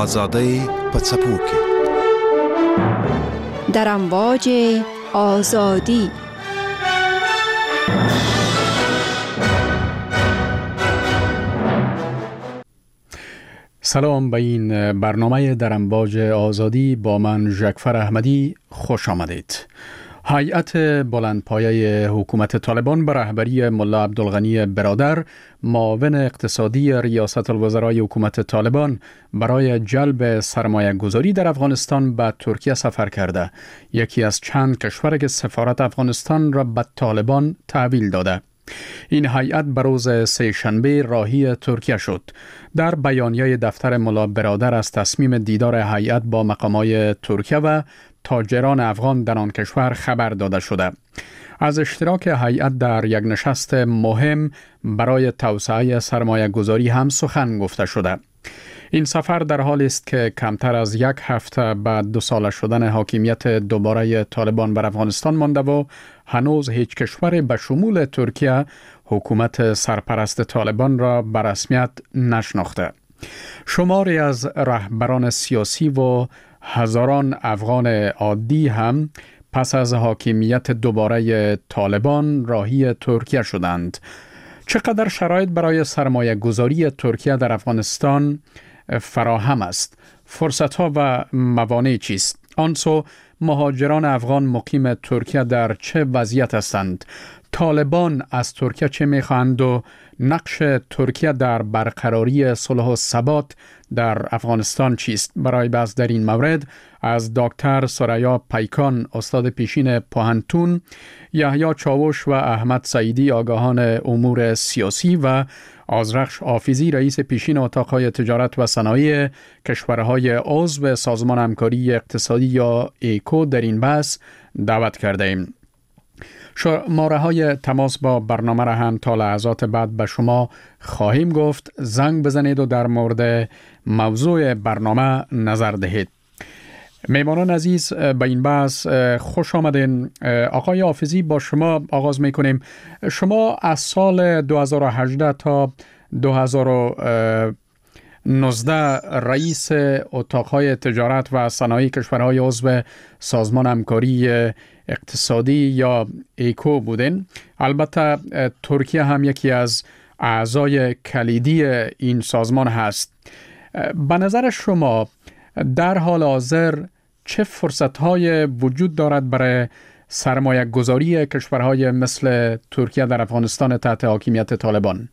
آزادی پڅپوکي در امواج آزادی. سلام به این برنامه در امواج آزادی با من ژکفر احمدی خوش آمدید. هیئت بلندپایه حکومت طالبان به رهبری ملا عبدالغنی برادر معاون اقتصادی ریاست الوزرای حکومت طالبان برای جلب سرمایه گذاری در افغانستان به ترکیه سفر کرده. یکی از چند کشور که سفارت افغانستان را به طالبان تحویل داده. این هیئت به روز سه‌شنبه راهی ترکیه شد. در بیانیه دفتر ملا برادر از تصمیم دیدار هیئت با مقامای ترکیه و تاجران افغان در آن کشور خبر داده شده. از اشتراک هیئت در یک نشست مهم برای توسعه سرمایه گذاری هم سخن گفته شده. این سفر در حالی است که کمتر از یک هفته بعد 2 ساله شدن حاکمیت دوباره طالبان بر افغانستان مانده و هنوز هیچ کشور به شمول ترکیه حکومت سرپرست طالبان را به رسمیت نشناخته. شماری از رهبران سیاسی و هزاران افغان عادی هم پس از حاکمیت دوباره طالبان راهی ترکیه شدند. چقدر شرایط برای سرمایه گذاری ترکیه در افغانستان فراهم است؟ فرصت‌ها و موانع چیست؟ آنسو مهاجران افغان مقیم ترکیه در چه وضعیت هستند؟ طالبان از ترکیه چه می‌خواهند و نقش ترکیه در برقراری صلح و ثبات در افغانستان چیست؟ برای بحث در این مورد از دکتر سریا پیکان استاد پیشین پوهنتون، یحیی چاوش و احمد سعیدی آگاهان امور سیاسی و آذرخش حافظی رئیس پیشین اتاق‌های تجارت و صنایع کشورهای عضو سازمان همکاری اقتصادی یا ایکو در این بحث دعوت کرده ایم. شماره‌های تماس با برنامه را هم تا لحظات بعد به شما خواهیم گفت. زنگ بزنید و در مورد موضوع برنامه نظر دهید. میمانان عزیز، به این بحث خوش آمدین. آقای حافظی، با شما آغاز میکنیم. شما از سال 2018 تا 2019 رئیس اتاقهای تجارت و صنایع کشورهای عضو سازمان همکاری اقتصادی یا ایکو بودین. البته ترکیه هم یکی از اعضای کلیدی این سازمان هست. به نظر شما در حال حاضر چه فرصت‌های وجود دارد برای سرمایه گذاری کشورهای مثل ترکیه در افغانستان تحت حاکمیت طالبان؟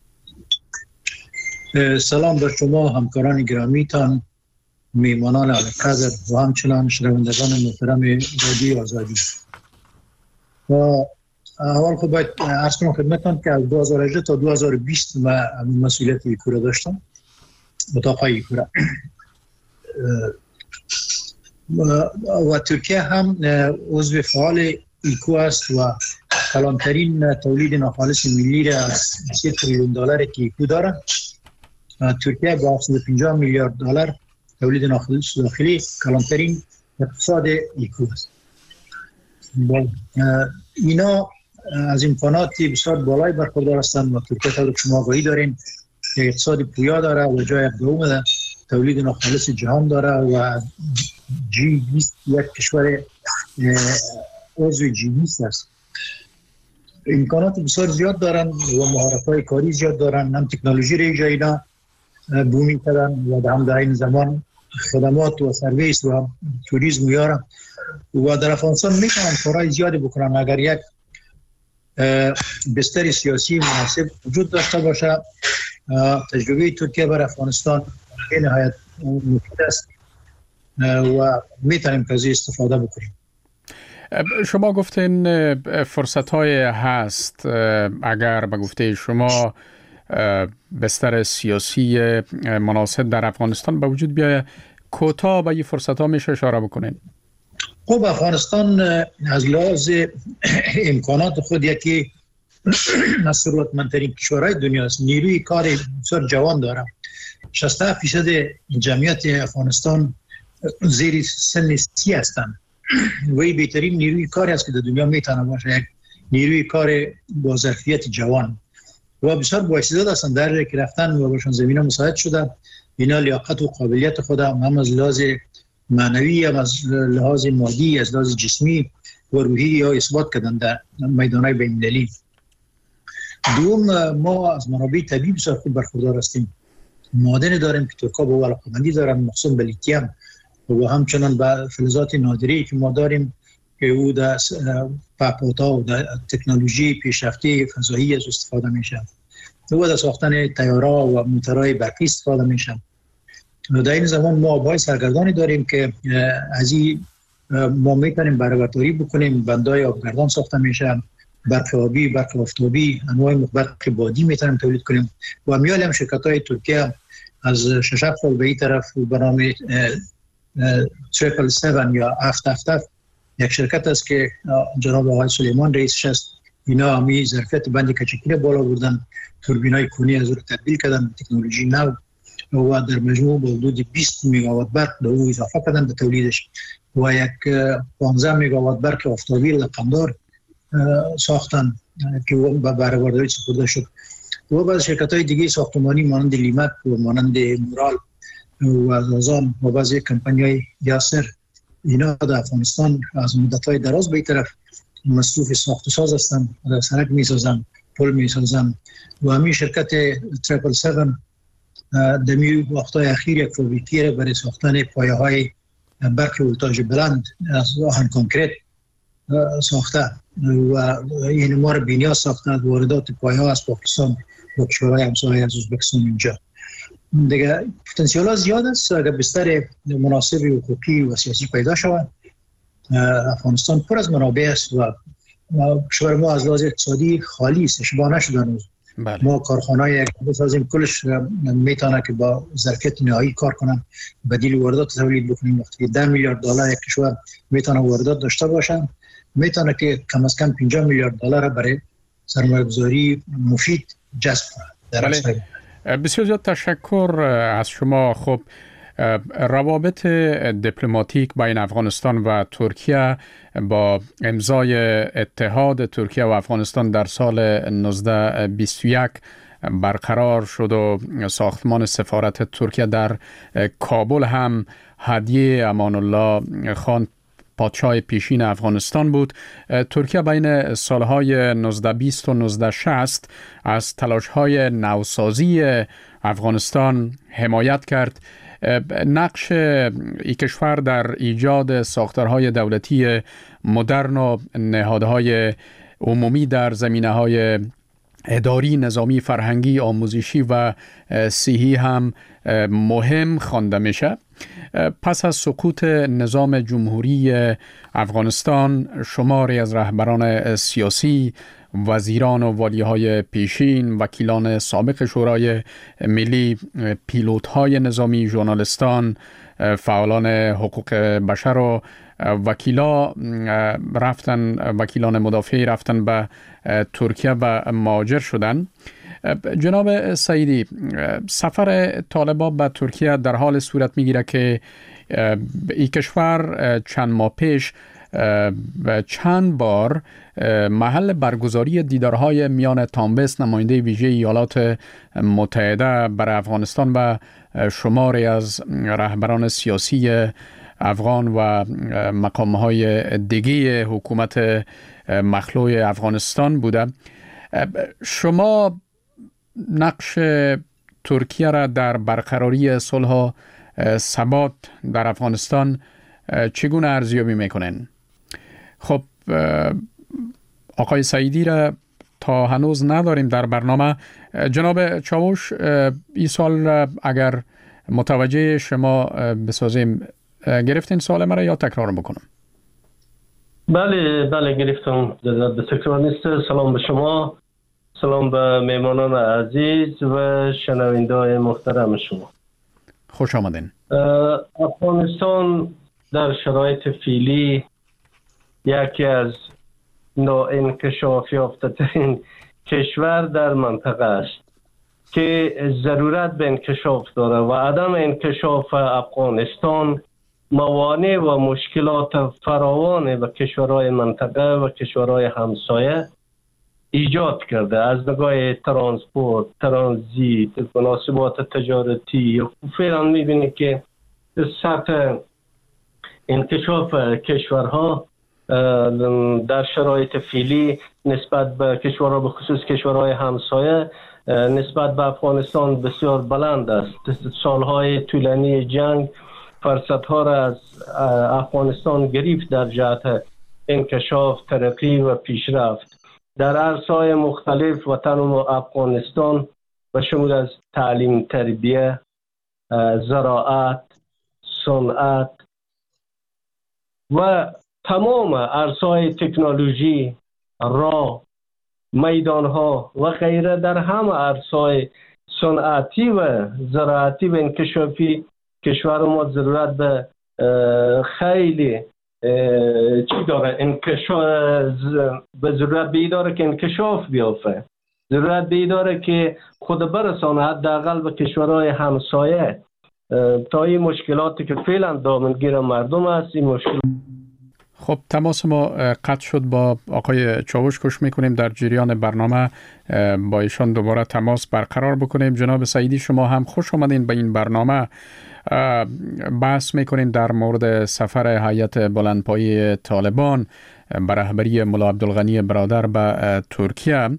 سلام به شما همکاران گرامیتان، میمانان علیقدر و همچنان شنوندگان محترم رادیو آزادی. اول خب باید عرض کنم خدمتتان که از 2018 تا 2020 من مسئولیت ایکو را داشتم، اتاقهای ایکو را. و ترکیه هم عضو فعال ایکو است و کلانترین تولید ناخالص ملی را از 3 تریلیون دلار که ایکو داره. ترکیه با 750 میلیارد دلار تولید ناخالص داخلی کلانترین اقتصاد ایکو است. اینا از امکانات بسیار بالای برخوردار هستند و ترکیه طور که شما آگاهی دارین که اقتصاد پویا داره و جای دوم در تولید ناخالص جهان داره و G20 یک کشور عضو G20 است. امکانات بسیار زیاد دارن و مهارت‌های کاری زیاد دارن، هم تکنولوژی را ایجاد بومی کردن و هم در این زمان خدمات و سرویس و توریسم میارن و در افغانستان میتونن کارهای زیادی بکنن اگر یک بستر سیاسی مناسب وجود داشته باشه. تجربه ترکیه بر افغانستان به نهایت مفید است و میتونیم که از استفاده بکنیم. شما گفتین فرصت‌های هست اگر به گفته شما بستر سیاسی مناسب در افغانستان به وجود بیاید. کوتاه به این فرصت‌ها میشه اشاره بکنین؟ خب افغانستان از لحاظ امکانات خود یکی از ثروتمندترین کشورهای دنیا است. نیروی کار بسیار جوان داره. 67% جمعیت افغانستان زیر سن 30 هستند. وی بهترین نیروی کاری است که در دنیا میتونه باشه، یک نیروی کار با ظرفیت جوان و بسیار بااستعداد هستند در که رفتن و بهشون زمینه مساعد شده اینا لیاقت و قابلیت خود هم از لحاظ معنوی، هم از لحاظ مادی، از لحاظ جسمی و روحی یا اثبات کردن در میدانهای بین‌المللی. دوم، ما از منابع طبیعی بسیار خوب برخوردار هستیم. معادن داریم که ترکا به علاقه‌مندی دارن، مخصوصا به لیتیم و همچنان به فلزات نادری که ما داریم که او در پهپادها و در تکنولوژی پیشرفته فضایی از استفاده میشه و در ساختن طیاره‌ها و موتورهای برقی استفاده میشه. در این زمان ما آب‌های سرگردانی داریم که از این ما میتونیم بهره برداری بکنیم. بندهای آبگردان ساخته میشه، برق آبی، برق آفتابی، انواع برق بادی میتونیم تولید کنیم. و میال هم شرکت‌های ترکیه از 6 سال به این طرف به نام 777 یا 777 یک شرکت است که جناب آقای سلیمان رئیسش است. اینا همی ظرفیت بند کچکی بالا بردن، توربینای کونی از رو تبدیل کردن، تکنولوژی نو و در مجموع به حدود 20 مگاوات برق به او اضافه کردن به تولیدش و یک 15 مگاوات برق آفتابی در قندار ساختن که به بهره برداری سپرده شد. و بعض شرکت‌های دیگه ساختمانی مانند لیمت و مانند مورال و ازازان و بعضی کمپانی‌های یاسر، اینا در افغانستان از مدت‌های دراز به این طرف مصروف ساخت و ساز هستند، در سرک می‌سازن، پل می‌سازن. و همین شرکت 777 در وقت‌های اخیر یک فابریکه برای ساختن پایه‌های برق ولتاژ بلند از آهن کنکریت ساخته و این ما رو بینیاز ساخته. واردات پایه‌ها از پاکستان و کشورهای همسایه از ازبکستان اینجا دیگه پتانسیل ها زیاد است. اگر بستر مناسب حقوقی و سیاسی پیدا شود، افغانستان پر از منابع است و کشور ما از لحاظ اقتصادی خالی است، اشباع نشده هنوز. ما کارخانه‌ای بسازیم کلش میتونه که با ظرفیت نهایی کار کنن، بدیل واردات تولید بکنیم. وقتی 10 میلیارد دلار یک کشور میتونه واردات داشته باشه، میتونه که کم از کم 50 میلیارد دلار برای سرمایه‌گذاری مفید جذب کنه. بسیار زیاد تشکر از شما. خب روابط دیپلماتیک بین افغانستان و ترکیه با امضای اتحاد ترکیه و افغانستان در سال 1921 برقرار شد و ساختمان سفارت ترکیه در کابل هم هدیه امان الله خان پادشاه پیشین افغانستان بود. ترکیه بین سالهای 1920 و 1960 از تلاش‌های نوسازی افغانستان حمایت کرد. نقش این کشور در ایجاد ساختارهای دولتی مدرن و نهادهای عمومی در زمینه‌های اداری، نظامی، فرهنگی، آموزشی و صحی هم مهم خوانده میشه. پس از سقوط نظام جمهوری افغانستان، شماری از رهبران سیاسی، وزیران و والیهای پیشین، وکیلان سابق شورای ملی، پیلوت‌های نظامی، ژورنالیستان، فعالان حقوق بشر و وکیلان مدافعی رفتن به ترکیه و مهاجر شدن. جناب سعیدی، سفر طالبان به ترکیه در حال صورت میگیره که این کشور چند ماه پیش چند بار محل برگزاری دیدارهای میان تامبست، نماینده ویژه ایالات متحده برای افغانستان و شماری از رهبران سیاسی افغان و مقامهای دیگه حکومت مخلوع افغانستان بوده. شما نقش ترکیه را در برقراری صلح و ثبات در افغانستان چگونه ارزیابی میکنین؟ خب آقای سعیدی را تا هنوز نداریم در برنامه. جناب چاوش، این سال را اگر متوجه شما بسازیم، گرفتین سوال مرا یا تکرار بکنم؟ بله گرفتم، به تکرار نیست. سلام به شما، سلام به میمانان عزیز و شنونده‌های محترم شما. خوش آمدین. افغانستان در شرایط فعلی یکی از ناانکشاف یافته‌ترین کشور در منطقه است که ضرورت به انکشاف داره و عدم انکشاف افغانستان موانع و مشکلات فراوان به کشورهای منطقه و کشورهای همسایه ایجاد کرده از نگاه ترانسپورت، ترانزیت، مناسبات تجارتی. فعلا می‌بینید که سطح انکشاف کشورها در شرایط فعلی نسبت به کشورها، به خصوص کشورهای همسایه، نسبت به افغانستان بسیار بلند است. سالهای طولانی جنگ فرصتها را از افغانستان گرفت در جهت انکشاف، ترقی و پیشرفت در عرصه‌های مختلف. وطن افغانستان به شمول از تعلیم، تربیه، زراعت، صنعت و تمام عرصه‌های تکنولوژی، راه، میدانها و غیره، در همه عرصه‌های صنعتی و زراعتی و انکشافی کشور ما ضرورت به خیلی چی داره؟ به ضرورت به داره که انکشاف بیافته، ضرورت به داره که خود برسانه حداقل به کشورهای همسایه تا این مشکلاتی که فعلا دامنگیر مردم است این مشکل. خب تماس ما قطع شد با آقای چاوش. کوشش میکنیم در جریان برنامه با ایشان دوباره تماس برقرار بکنیم. جناب سعیدی شما هم خوش آمدین به این برنامه. بحث میکنیم در مورد سفر هیئت بلندپایه طالبان به رهبری ملا عبدالغنی برادر به ترکیه.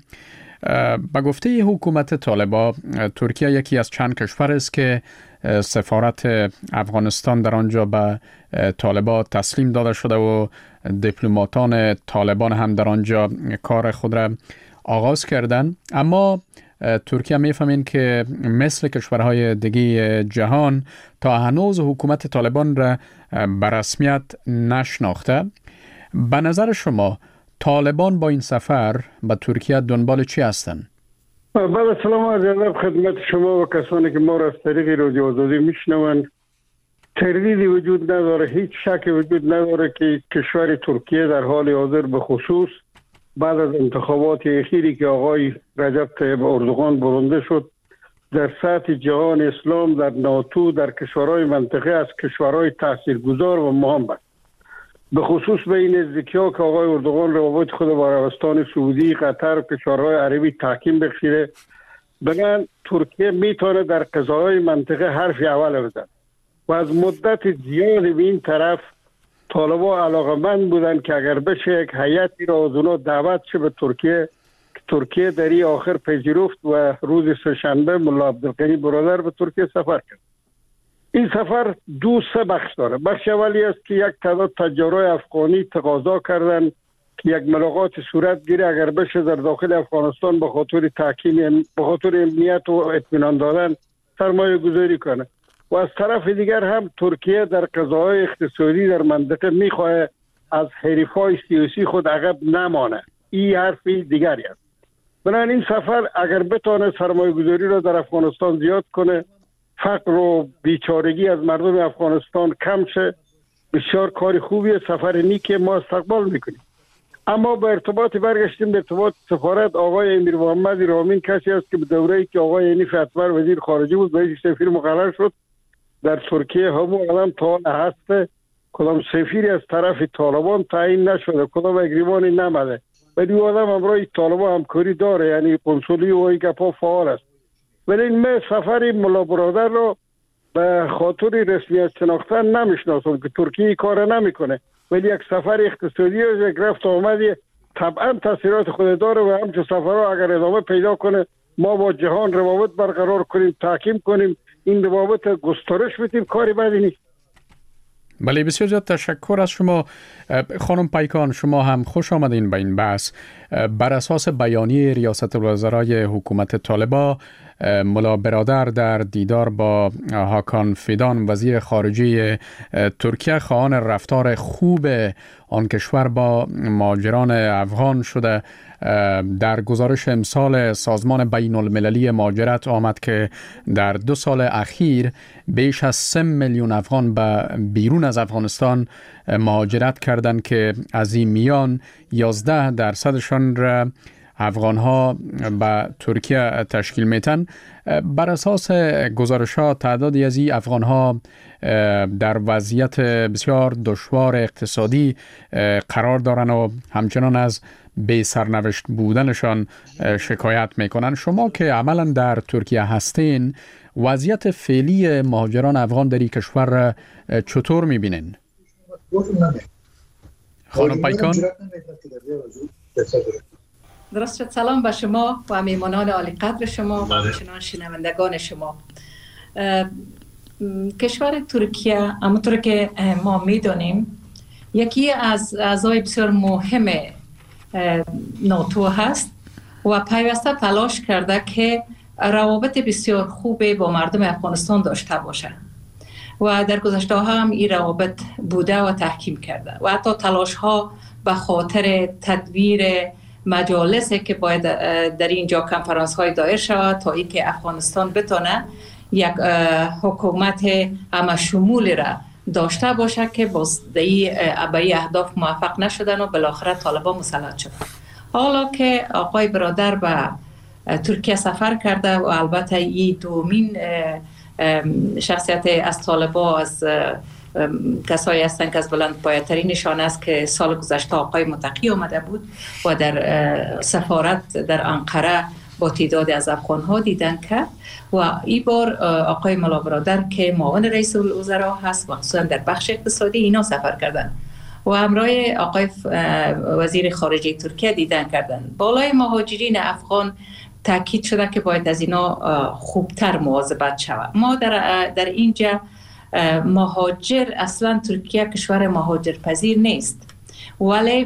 به گفته حکومت طالبان، ترکیه یکی از چند کشور است که سفارت افغانستان در آنجا به طالبان تسلیم داده شده و دیپلماتان طالبان هم در آنجا کار خود را آغاز کردند. اما ترکیه میفهمین که مثل کشورهای دیگه جهان تا هنوز حکومت طالبان را به رسمیت نشناخته. به نظر شما طالبان با این سفر به ترکیه دنبال چی هستند؟ بله، سلام و ادب خدمت شما و کسانی که ما را از طریق رادیو آزادی میشنوند. تردیدی وجود نداره، هیچ شکی وجود نداره که کشور ترکیه در حال حاضر به خصوص بعد از انتخابات اخیری که آقای رجب طیب اردوغان برنده شد در سطح جهان اسلام، در ناتو، در کشورهای منطقه از کشورهای تاثیرگذار و مهم است. به خصوص به این نزدیکی‌ها که آقای اردوغان روابط خود با عربستان سعودی، قطر و کشورهای عربی تحکیم بخشیده، بگن ترکیه میتونه در قضاهای منطقه حرف اول بزنه و از مدت زیادی به این طرف طالبان علاقمند بودن که اگر بشه یک هیئتی را از اونا دعوت شه به ترکیه در این آخر پذیرفت و روز سه‌شنبه ملا عبدالغنی برادر به ترکیه سفر کرد. این سفر سه بخش داره. بخش اولی است که یک تعداد تجارای افغانی تقاضا کردن که یک ملاقات صورت گیره اگر بشه در داخل افغانستان به خاطر تحکیم، به خاطر امنیت و اطمینان دادن سرمایه گذاری کنه. و از طرف دیگر هم ترکیه در قضاهای اقتصادی در منطقه میخواه از حریفای سیاسی خود عقب نمانه. این حرفی دیگری است. بنابراین این سفر اگر بتونه سرمایه گذاری را در افغانستان زیاد کنه، فقر و بیچارگی از مردم افغانستان کم شه، بسیار کار خوبیه، سفر نیک ما استقبال میکنیم. اما به ارتباط برگشتیم به ارتباط سفارت، آقای امیر محمد رامین کسی است که به دوره‌ای که آقای ینیف اتمر وزیر خارجه بود بهش سفیر مقرر شد در ترکیه. همون الان تا هسته کدام سفیری از طرف طالبان تعیین نشده، کدام اگریمانی نمده، ولی او آدم همراه طالبان همکاری داره، یعنی قنصلی و این گپا فعال است. ولی من سفر ملا برادر رو به خاطر رسمیت شناختن نمیشناسم که ترکیه کار نمیکنه، ولی یک سفر اقتصادی و یک رفت آمدی طبعا تاثیرات خود داره و همچون سفرها اگر ادامه پیدا کنه ما با جهان روابط برقرار کنیم، تحکیم کنیم، این روابط گسترش بدیم، کاری بدی نیست. بله، بسیار زیاد تشکر از شما خانم پیکان. شما هم خوش آمدین به این بحث. بر اساس بیانیه ریاست الوزرای حکومت طالبان، ملا برادر در دیدار با هاکان فیدان وزیر خارجه ترکیه خواهان رفتار خوب آن کشور با مهاجران افغان شده. در گزارش امسال سازمان بین المللی مهاجرت آمد که در 2 سال اخیر بیش از 3 میلیون افغان به بیرون از افغانستان مهاجرت کردند که از این میان 11% را افغان‌ها به ترکیه تشکیل میتن. بر اساس گزارش‌ها تعدادی از این افغان‌ها در وضعیت بسیار دشوار اقتصادی قرار دارن و همچنان از بی سرنوشت بودنشان شکایت میکنن. شما که عملا در ترکیه هستین، وضعیت فعلی مهاجران افغان در این کشور چطور میبینین؟ خانم پیکان. درست شد. سلام به شما و میمانان عالی قدر شما و همچنان شنوندگان شما. کشور ترکیه همونطور که ما میدونیم یکی از اعضای بسیار مهم ناتو هست و پیوسته تلاش کرده که روابط بسیار خوب با مردم افغانستان داشته باشه و در گذشته هم این روابط بوده و تحکیم کرده و حتی تلاش ها به خاطر تدویر مجالسی که باید در اینجا کنفرانس های دایر شود تا ای که افغانستان بتونه یک حکومت همه شمولی را داشته باشه که باز به این اهداف موفق نشدن و بالاخره طالبان مسلط شد. حالا که آقای برادر به ترکیه سفر کرده و البته این دومین شخصیت از طالبان از کسایی هستند که از بلندپایه‌ترینشان است که سال گذشته آقای متقی آمده بود و در سفارت در انقره با تعداد از افغان‌ها دیدن کرد و این بار آقای ملا برادر که معاون رئیس الوزراء هست و خصوصا در بخش اقتصادی اینا سفر کردن و همراه آقای وزیر خارجه ترکیه دیدن کردن. بالای مهاجرین افغان تاکید شده که باید از اینا خوبتر مواظبت شود. ما در اینجا مهاجر اصلا ترکیه کشور مهاجر پذیر نیست، ولی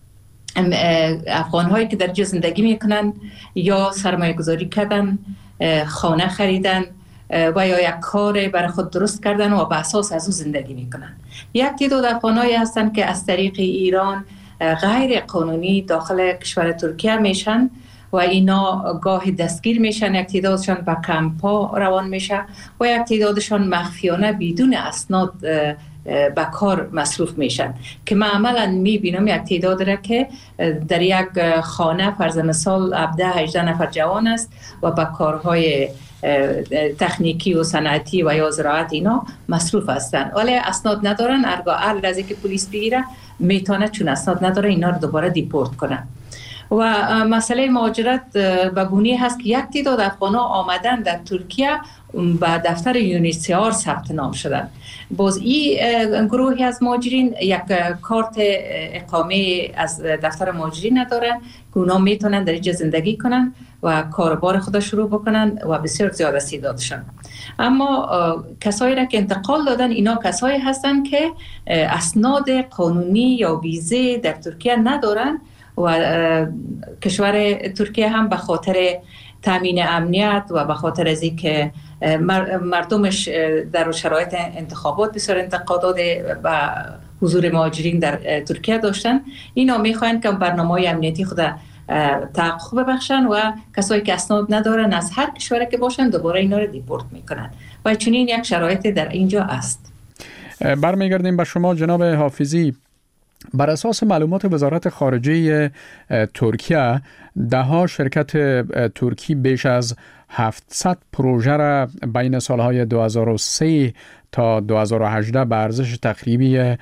افغان هایی که در اینجا زندگی میکنن یا سرمایه گذاری کردن، خانه خریدن و یا یک کار برای خود درست کردن و به اساس از او زندگی میکنن. یک تعداد افغان هایی هستن که از طریق ایران غیر قانونی داخل کشور ترکیه میشن و اینا گاهی دستگیر میشن، یک تعدادشان به کمپا روان میشه و یک تعدادشان مخفیانه بدون اسناد به کار مصروف میشن که من عملا میبینم یک تعداد را که در یک خانه فرض مثال 17-18 نفر جوان است و به کارهای تکنیکی و صنعتی و یا زراعت اینا مصروف هستن ولی اسناد ندارن. هر لحظه که پلیس بگیره میتونه چون اسناد نداره اینا رو دوباره دیپورت کنه. و مسئله مهاجرت به گونه هست که یک تعداد افغان‌ها آمدن در ترکیه به دفتر یونیسیار ثبت نام شدن. باز این گروهی از مهاجرین یک کارت اقامه از دفتر مهاجرین ندارن که اونا میتونن در اینجا زندگی کنن و کاربار خود شروع بکنن و بسیار زیاد استعدادشان. اما کسایی را که انتقال دادن اینا کسایی هستن که اسناد قانونی یا ویزه در ترکیه ندارن و کشور ترکیه هم به خاطر تامین امنیت و به خاطر از اینکه مردمش در شرایط انتخابات بسیار انتقادات و حضور مهاجرین در ترکیه داشتن، اینا میخواین که برنامه‌های امنیتی خود تحقق ببخشن و کسایی که اسناد ندارن از هر کشوری که باشن دوباره اینا رو دیپورت میکنن و چنین یک شرایط در اینجا است. برمیگردیم به شما جناب حافظی. بر اساس معلومات وزارت خارجه ترکیه، دهها شرکت ترکی بیش از 700 پروژه را بین سالهای 2003 تا 2018 به ارزش تقریبی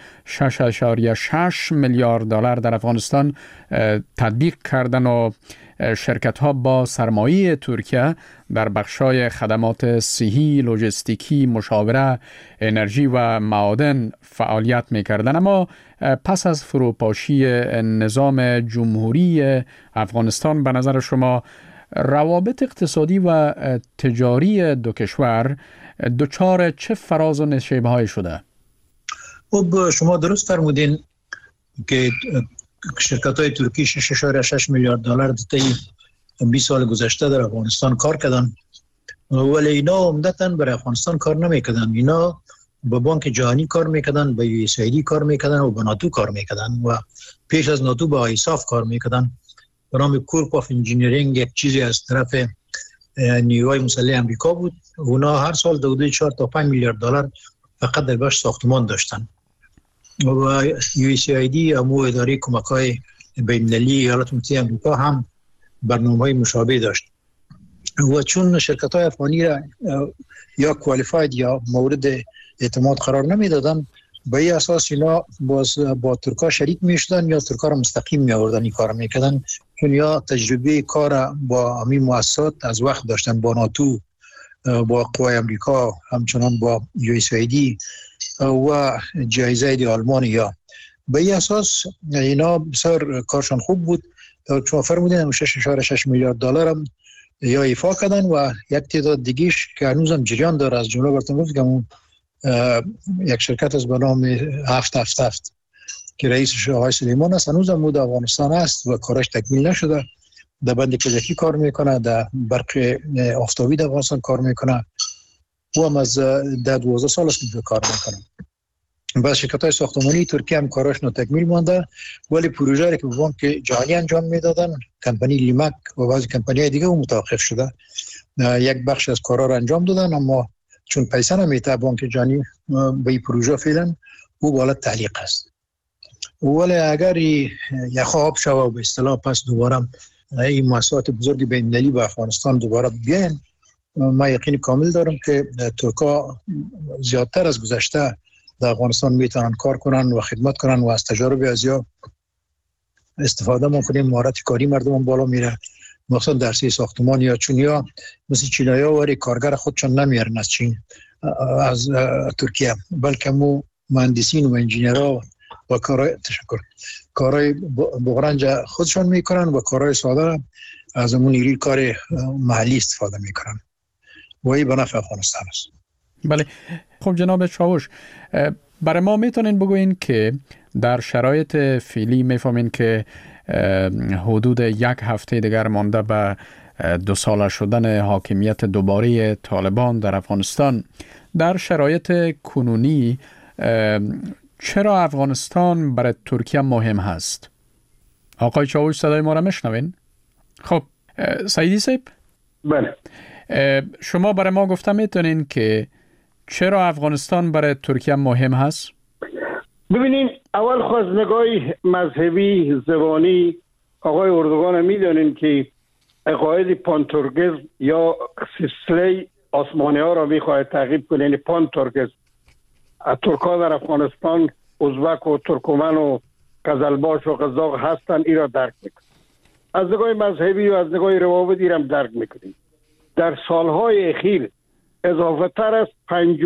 6.6 میلیارد دلار در افغانستان تطبیق کردند و شرکت‌ها با سرمایه ترکیه در بخش‌های خدمات صحی، لوجستیکی، مشاوره، انرژی و معادن فعالیت می‌کردند. اما پس از فروپاشی نظام جمهوری افغانستان به نظر شما روابط اقتصادی و تجاری دو کشور دچار چه فراز و نشیب‌هایی شده؟ خب شما درست فرمودین که شرکت‌های ترکی 6.6 میلیارد دلار طی 20 سال گذشته در افغانستان کار کردن، ولی اینا عمدتاً برای افغانستان کار نمی‌کردن. اینا با بانک جهانی کار می‌کردن، با USAID کار می‌کردن و با ناتو کار می‌کردن و پیش از ناتو با ایساف کار می‌کردن. به نام کورپ آف انجینیرینگ یک چیزی از طرف نیروهای مسلح امریکا بود. اونا هر سال حدود 4 تا 5 میلیارد دلار فقط در بخش ساختمان داشتن و USAID امو اداره کمک‌های بین‌المللی ایالات متحده آمریکا هم برنامه‌های مشابه داشت و چون شرکت‌های افغانی را یا کوالیفاید یا مورد اعتماد قرار نمیدادن، به این اساس اینا با ترکا شریک میشدن یا ترکا را مستقیم می آوردن این کار میکردن، چون یا تجربه کار با همین مؤسسات از وقت داشتن، با ناتو، با قوای امریکا، همچنان با USAID و جایزه آلمان. یا به این اساس اینا بسیار کارشان خوب بود. چون فرمودن 6.6 میلیارد دلار هم یا ایفا کردن و یک تعداد دیگیش که هنوزم جریان داره. از جمله براتون گفتم یک شرکت از به نام 777 که رئیسش آقای سلیمان است، هنوزم بود افغانستان است و کارش تکمیل نشده. در بند کجکی کار میکنه، در برق آفتابی در افغانستان کار میکنه و هم از 12 سال است که کار میکنه. بعد شرکت‌های ساختمانی ترکیه هم کارش تکمیل مانده، ولی پروژه را که به بانک جهانی انجام میدادن، کمپانی لیمک و بعضی کمپانی‌های دیگه هم متوقف شده. یک بخش از کارا را انجام دادن، اما چون پیسه نمیده بانک جهانی به این پروژه فعلا او بالا تعلیق است. ولی اگر یخ آب شوه و به اصطلاح پس دوباره این مؤسسات بزرگ بین‌المللی به افغانستان دوباره بیاین، ما یقین کامل دارم که ترکا زیادتر از گذشته در افغانستان میتونن کار کنن و خدمت کنن و از تجارب ازیا استفاده میکنیم. مهارت کاری مردم بالا میره، مثلا درسی ساختمان یا چون یا مثل چینایی‌ها وری کارگر خودشون نمیارن از چین، از ترکیه، بلکه مو مهندسین و انجینرها و کارهای بغرنج خودشون میکنن و کارهای ساده از همون نیروی کار محلی استفاده میکنن و این به نفع افغانستان است. بله. خب جناب چاوش، برای ما میتونین بگوین که در شرایط فعلی میفهمین که حدود 1 هفته دیگر مانده به 2 ساله شدن حاکمیت دوباره طالبان در افغانستان، در شرایط کنونی چرا افغانستان برای ترکیه مهم هست؟ آقای چاوش صدای ما را میشنوین؟ خب سعیدی صاحب، بله، شما برای ما گفته میتونین که چرا افغانستان برای ترکیه مهم هست؟ ببینین، اول خواست نگاه مذهبی زبانی آقای اردوغان میدانین که عقاید پانتورگیزم یا سلسله آسمانی ها را میخواهد تعقیب کنه. یعنی پانتورگیزم، ترکا در افغانستان ازبک و ترکمن و قزلباش و قزاق هستن، این را درک میکنیم. از نگاه مذهبی و از نگاه روابطی را درک میکنیم. در سالهای اخیر اضافه تر از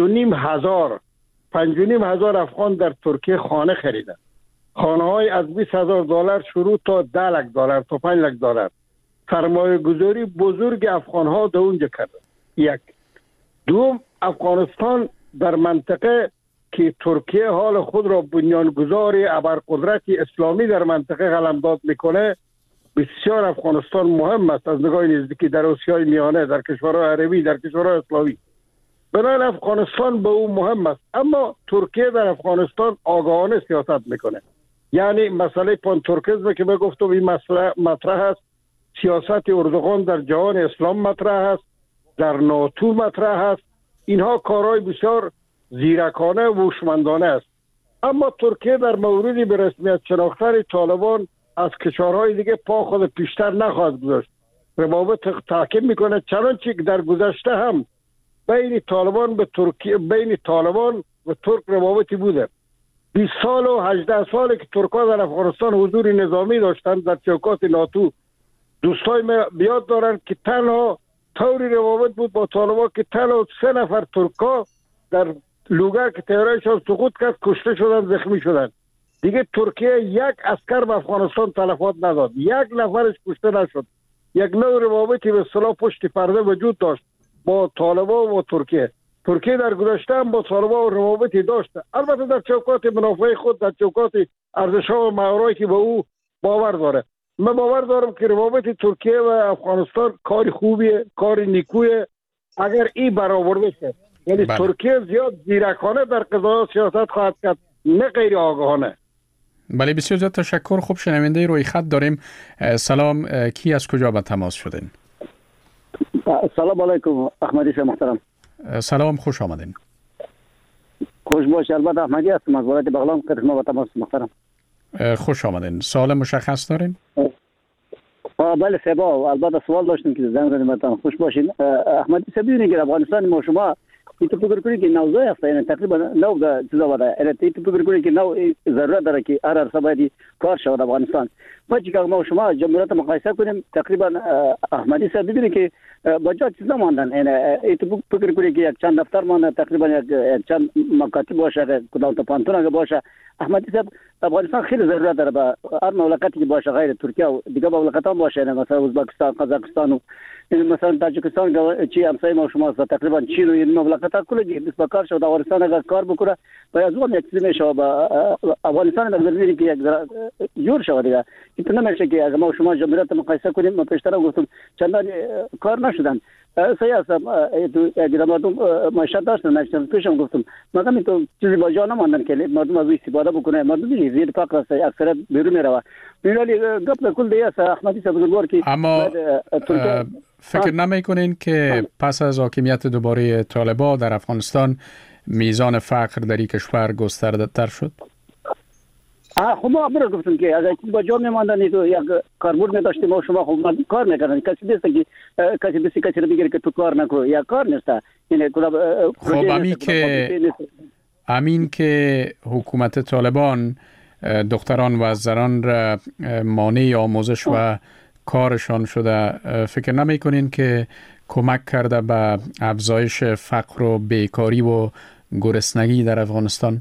5,500 افغان در ترکیه خانه خریدن. خانه های از 20,000 دلار شروع تا 10 لک دلار تا 5 لک دلار. سرمایه گذاری بزرگ افغان ها در اونجا کردن. یک. دوم، افغانستان در منطقه که ترکیه حال خود را بنیانگذار ابرقدرت اسلامی در منطقه قلمداد میکنه، بسیار افغانستان مهم است از نگاه نزدیکی در آسیای میانه، در کشورهای عربی، در کشورهای اسلامی. بنابراین افغانستان به او مهم است. اما ترکیه در افغانستان آگاهانه سیاست میکنه. یعنی مسئله پانتورکیزم که من گفتم این مسئله مطرح است. سیاست اردوغان در جهان اسلام مطرح است، در ناتو مطرح است. اینها کارهای بسیار زیرکانه و هوشمندانه است. اما ترکیه در موردی به رسمیت شناختن طالبان از کشورهای دیگه پا خود پیشتر نخواهد گذاشت. روابط تحکیم میکنه، چنانچه در گذشته هم بین طالبان و ترک روابطی بوده. 20 سال و 18 ساله که ترکا در افغانستان حضور نظامی داشتند در چوکات ناتو. دوستای ما بیاد دارن که تنها طوری روابط بود با طالبان که تنها 3 نفر ترکا در لوگر که طیاره‌شان سقوط کرد کشته شدن، زخمی شدن. دیگه ترکیه یک عسکر به افغانستان تلفات نداد، 1 نفرش کشته نشد. یک نوع روابطی به اصطلاح پشت پرده وجود داشت با طالبان و ترکیه. ترکیه در گذشته هم با طالبان روابطی داشته، البته در چوکات منافع خود، در چوکات ارزش‌ها و معایری که به او باور داره. من باور دارم که روابط ترکیه و افغانستان کار خوبیه، کار نیکویه اگر این برآورده شه. یعنی ترکیه زیاد زیرکانه در قضایا سیاست خواهد کرد، نه غیر آگاهانه. بله، بسیار زیاد تشکر. خوب، شنونده روی خط داریم. سلام، کی از کجا به تماس شدین؟ سلام علیکم احمدی شاه محترم. سلام، خوش آمدین. خوش باش. البته احمدی هستم از ولایت بغلان، خدمت با تماس محترم. خوش آمدین. سوال مشخص دارین؟ بله سبا البته سوال داشتم که زنگ زدیم مثلا خوش باشین. احمدی سبیونی که افغانستان ما شما تو فکر کنید که نوزای است، یعنی تقریبا نو چیزا بوده، یعنی تو فکر کنید که نو ضرورت داره که هر عرصه کار شود افغانستان. ما چیکار ما شما جمهوریت مقایسه کنیم تقریبا احمدی صاحب ببینید که بجا چیزا ماندن، یعنی تو فکر کنید که یک چند دفتر مانده، تقریبا یک چند مکاتب باشه، کدام تا پانتون باشه. احمدی صاحب افغانستان خیلی ضرورت داره به هر مملکتی که باشه، غیر ترکیه و دیگه مملکت هم باشه، مثلا ازبکستان، قزاقستان و مثلا تاجیکستان چی همسایه ما شما است، تقریبا چین و این مملکت‌ها کلی به کار شد. افغانستان اگر کار بکنه باید زمان یک چیزی میشه با افغانستان در ضروری که یک جور شود دیگه. این نمیشه که اگر ما شما جمهوریت مقایسه کنیم، ما پیشتر گفتم چندان کار نشدن. صحیح است، اگر مردم معیشت داشتن نشدن، پیشم گفتم مگم تو چیزی با جا نماندن که مردم از استفاده بکنه. مردم دیگه زیر فقر است، اکثریت بیرون میره. ولی گپ کل دیگه است احمدی صاحب بزرگوار که اما فکر نمی‌کنین که پس از حاکمیت دوباره طالبان در افغانستان میزان فقر در این کشور گسترده‌تر شد؟ خب ما برای گفتم که اگر با جا میماندن تو یک کاربرد نداشتیم و شما خب کار میکنن، کسی نیست که کسی رو بگیره که تو کار نکو یا کار نیست. یعنی خب امین که حکومت طالبان دختران و زنان را مانع آموزش و کارشان شده، فکر نمی کنین که کمک کرده به افزایش فقر و بیکاری و گرسنگی در افغانستان؟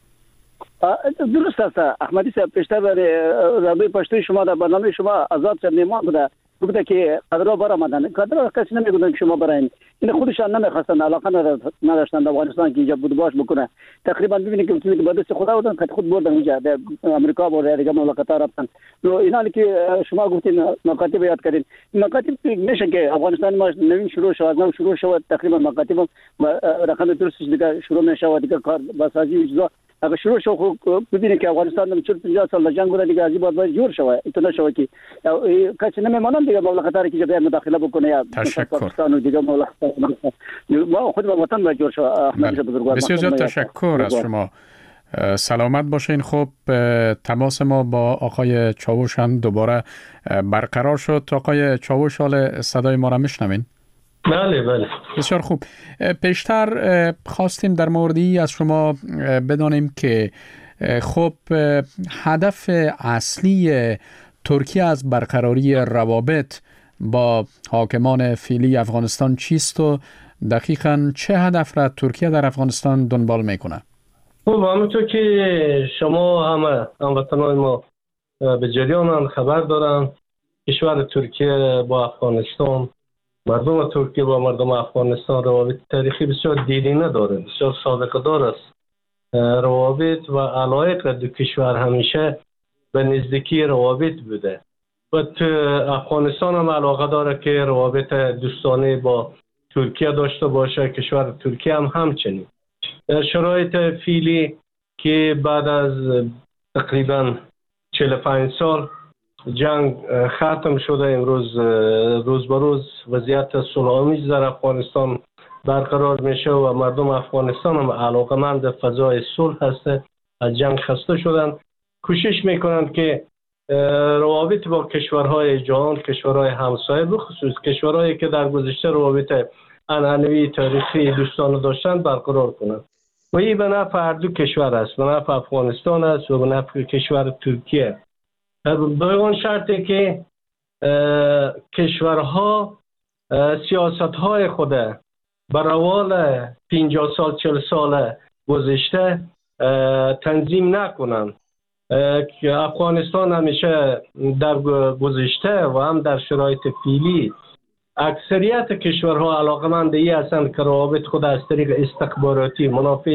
درست است احمدی صاحب. پیشتر رادیوی پشتوی شما در برنامه شما آزاد شد میمان بوده، گفته که قدرها برآمدن. قدرها کسی نمیگفتن که شما براین، این خودشان نمیخواستن، علاقه نداشتن در افغانستان که اینجا بود باش بکنه. تقریبا ببینید که با دست خدا بودن که خود بردن اونجا در امریکا و دیگه مملکت‌ها رفتن. اینا که شما گفتین مکاتب یاد کردین، مکاتب میشه که افغانستان ما نوین شروع شد، نو شروع شد، تقریبا مکاتب رقم درستش دیگه شروع نشه، دیگه کار بسازی و چیزا اگر شروع شو ببینید که افغانستان هم 40-50 سال جنگ بوده دیگه، از این باید جور شود. اینطور نشود که کسی نمیمانم دیگه مملکت‌ها رو که جبهه مداخله بکنه یا پاکستان و دیگه مملکت‌ها. ما خود با وطن باید جور شود. احمدی بزرگوار، بسیار زیاد تشکر از شما. سلامت باشین. خب تماس ما با آقای چاوش هم دوباره برقرار شد. آقای چاوش حال صدای ما را میشنوین؟ بله بله. بسیار خوب. پیشتر خواستیم در موردی از شما بدانیم که خب هدف اصلی ترکیه از برقراری روابط با حاکمان فعلی افغانستان چیست و دقیقاً چه هدف را ترکیه در افغانستان دنبال میکنه؟ خب همونطور که شما هموطنان ما به جریان خبر دارن، کشور ترکیه با افغانستان، مردم ترکیه با مردم افغانستان روابط تاریخی بسیار دیرینه داره، بسیار سابقه دار است. روابط و علایق دو کشور همیشه به نزدیکی روابط بوده و افغانستان هم علاقه داره که روابط دوستانه با ترکیه داشته باشه. کشور ترکیه هم همچنین. در شرایط فعلی که بعد از تقریبا 45 سال جنگ ختم شده، امروز روز به روز وضعیت صلح‌آمیز در افغانستان برقرار میشه و مردم افغانستان هم علاقه‌مند فضای صلح هست، از جنگ خسته شدن، کوشش میکنند که روابط با کشورهای جهان، کشورهای همسایه، بخصوص کشورهایی که در گذشته روابط عنعنوی تاریخی دوستانه داشتن برقرار کنند و این به نفع هر دو کشور است، به نفع افغانستان است و به نفع کشور ترکیه. به اون شرطی که کشورها سیاست‌های خود بر روال 50 سال 40 سال گذشته تنظیم نکنند. که افغانستان همیشه در گذشته و هم در شرایط فعلی اکثریت کشورها علاقمند ای هستند که روابط خود از طریق استخباراتی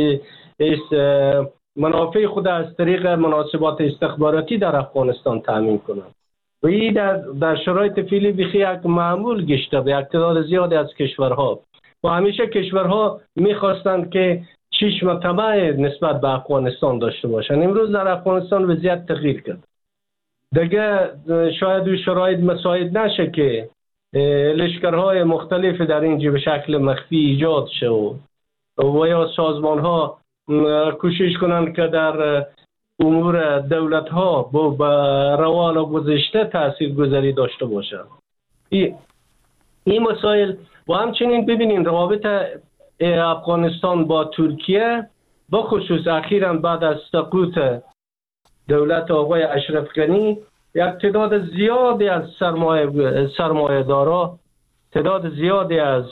منافع خود از طریق مناسبات استخباراتی در افغانستان تامین کنند و این در شرایط فعلی بخی یک معمول گشته به تعداد زیادی از کشورها و همیشه کشورها میخواستند که چشم طمع نسبت به افغانستان داشته باشند. امروز در افغانستان وضعیت تغییر کرد دیگه، شاید و شرایط مساعد نشه که لشکرهای مختلف در اینجا به شکل مخفی ایجاد شه و یا سازمان ها کوشش کنند که در امور دولت ها با روال گذشته تأثیر گذاری داشته باشند. این مسائل و همچنین ببینین روابط افغانستان با ترکیه با خصوص اخیراً بعد از سقوط دولت آقای اشرف غنی یک تعداد زیادی از سرمایه دارا، تعداد زیادی از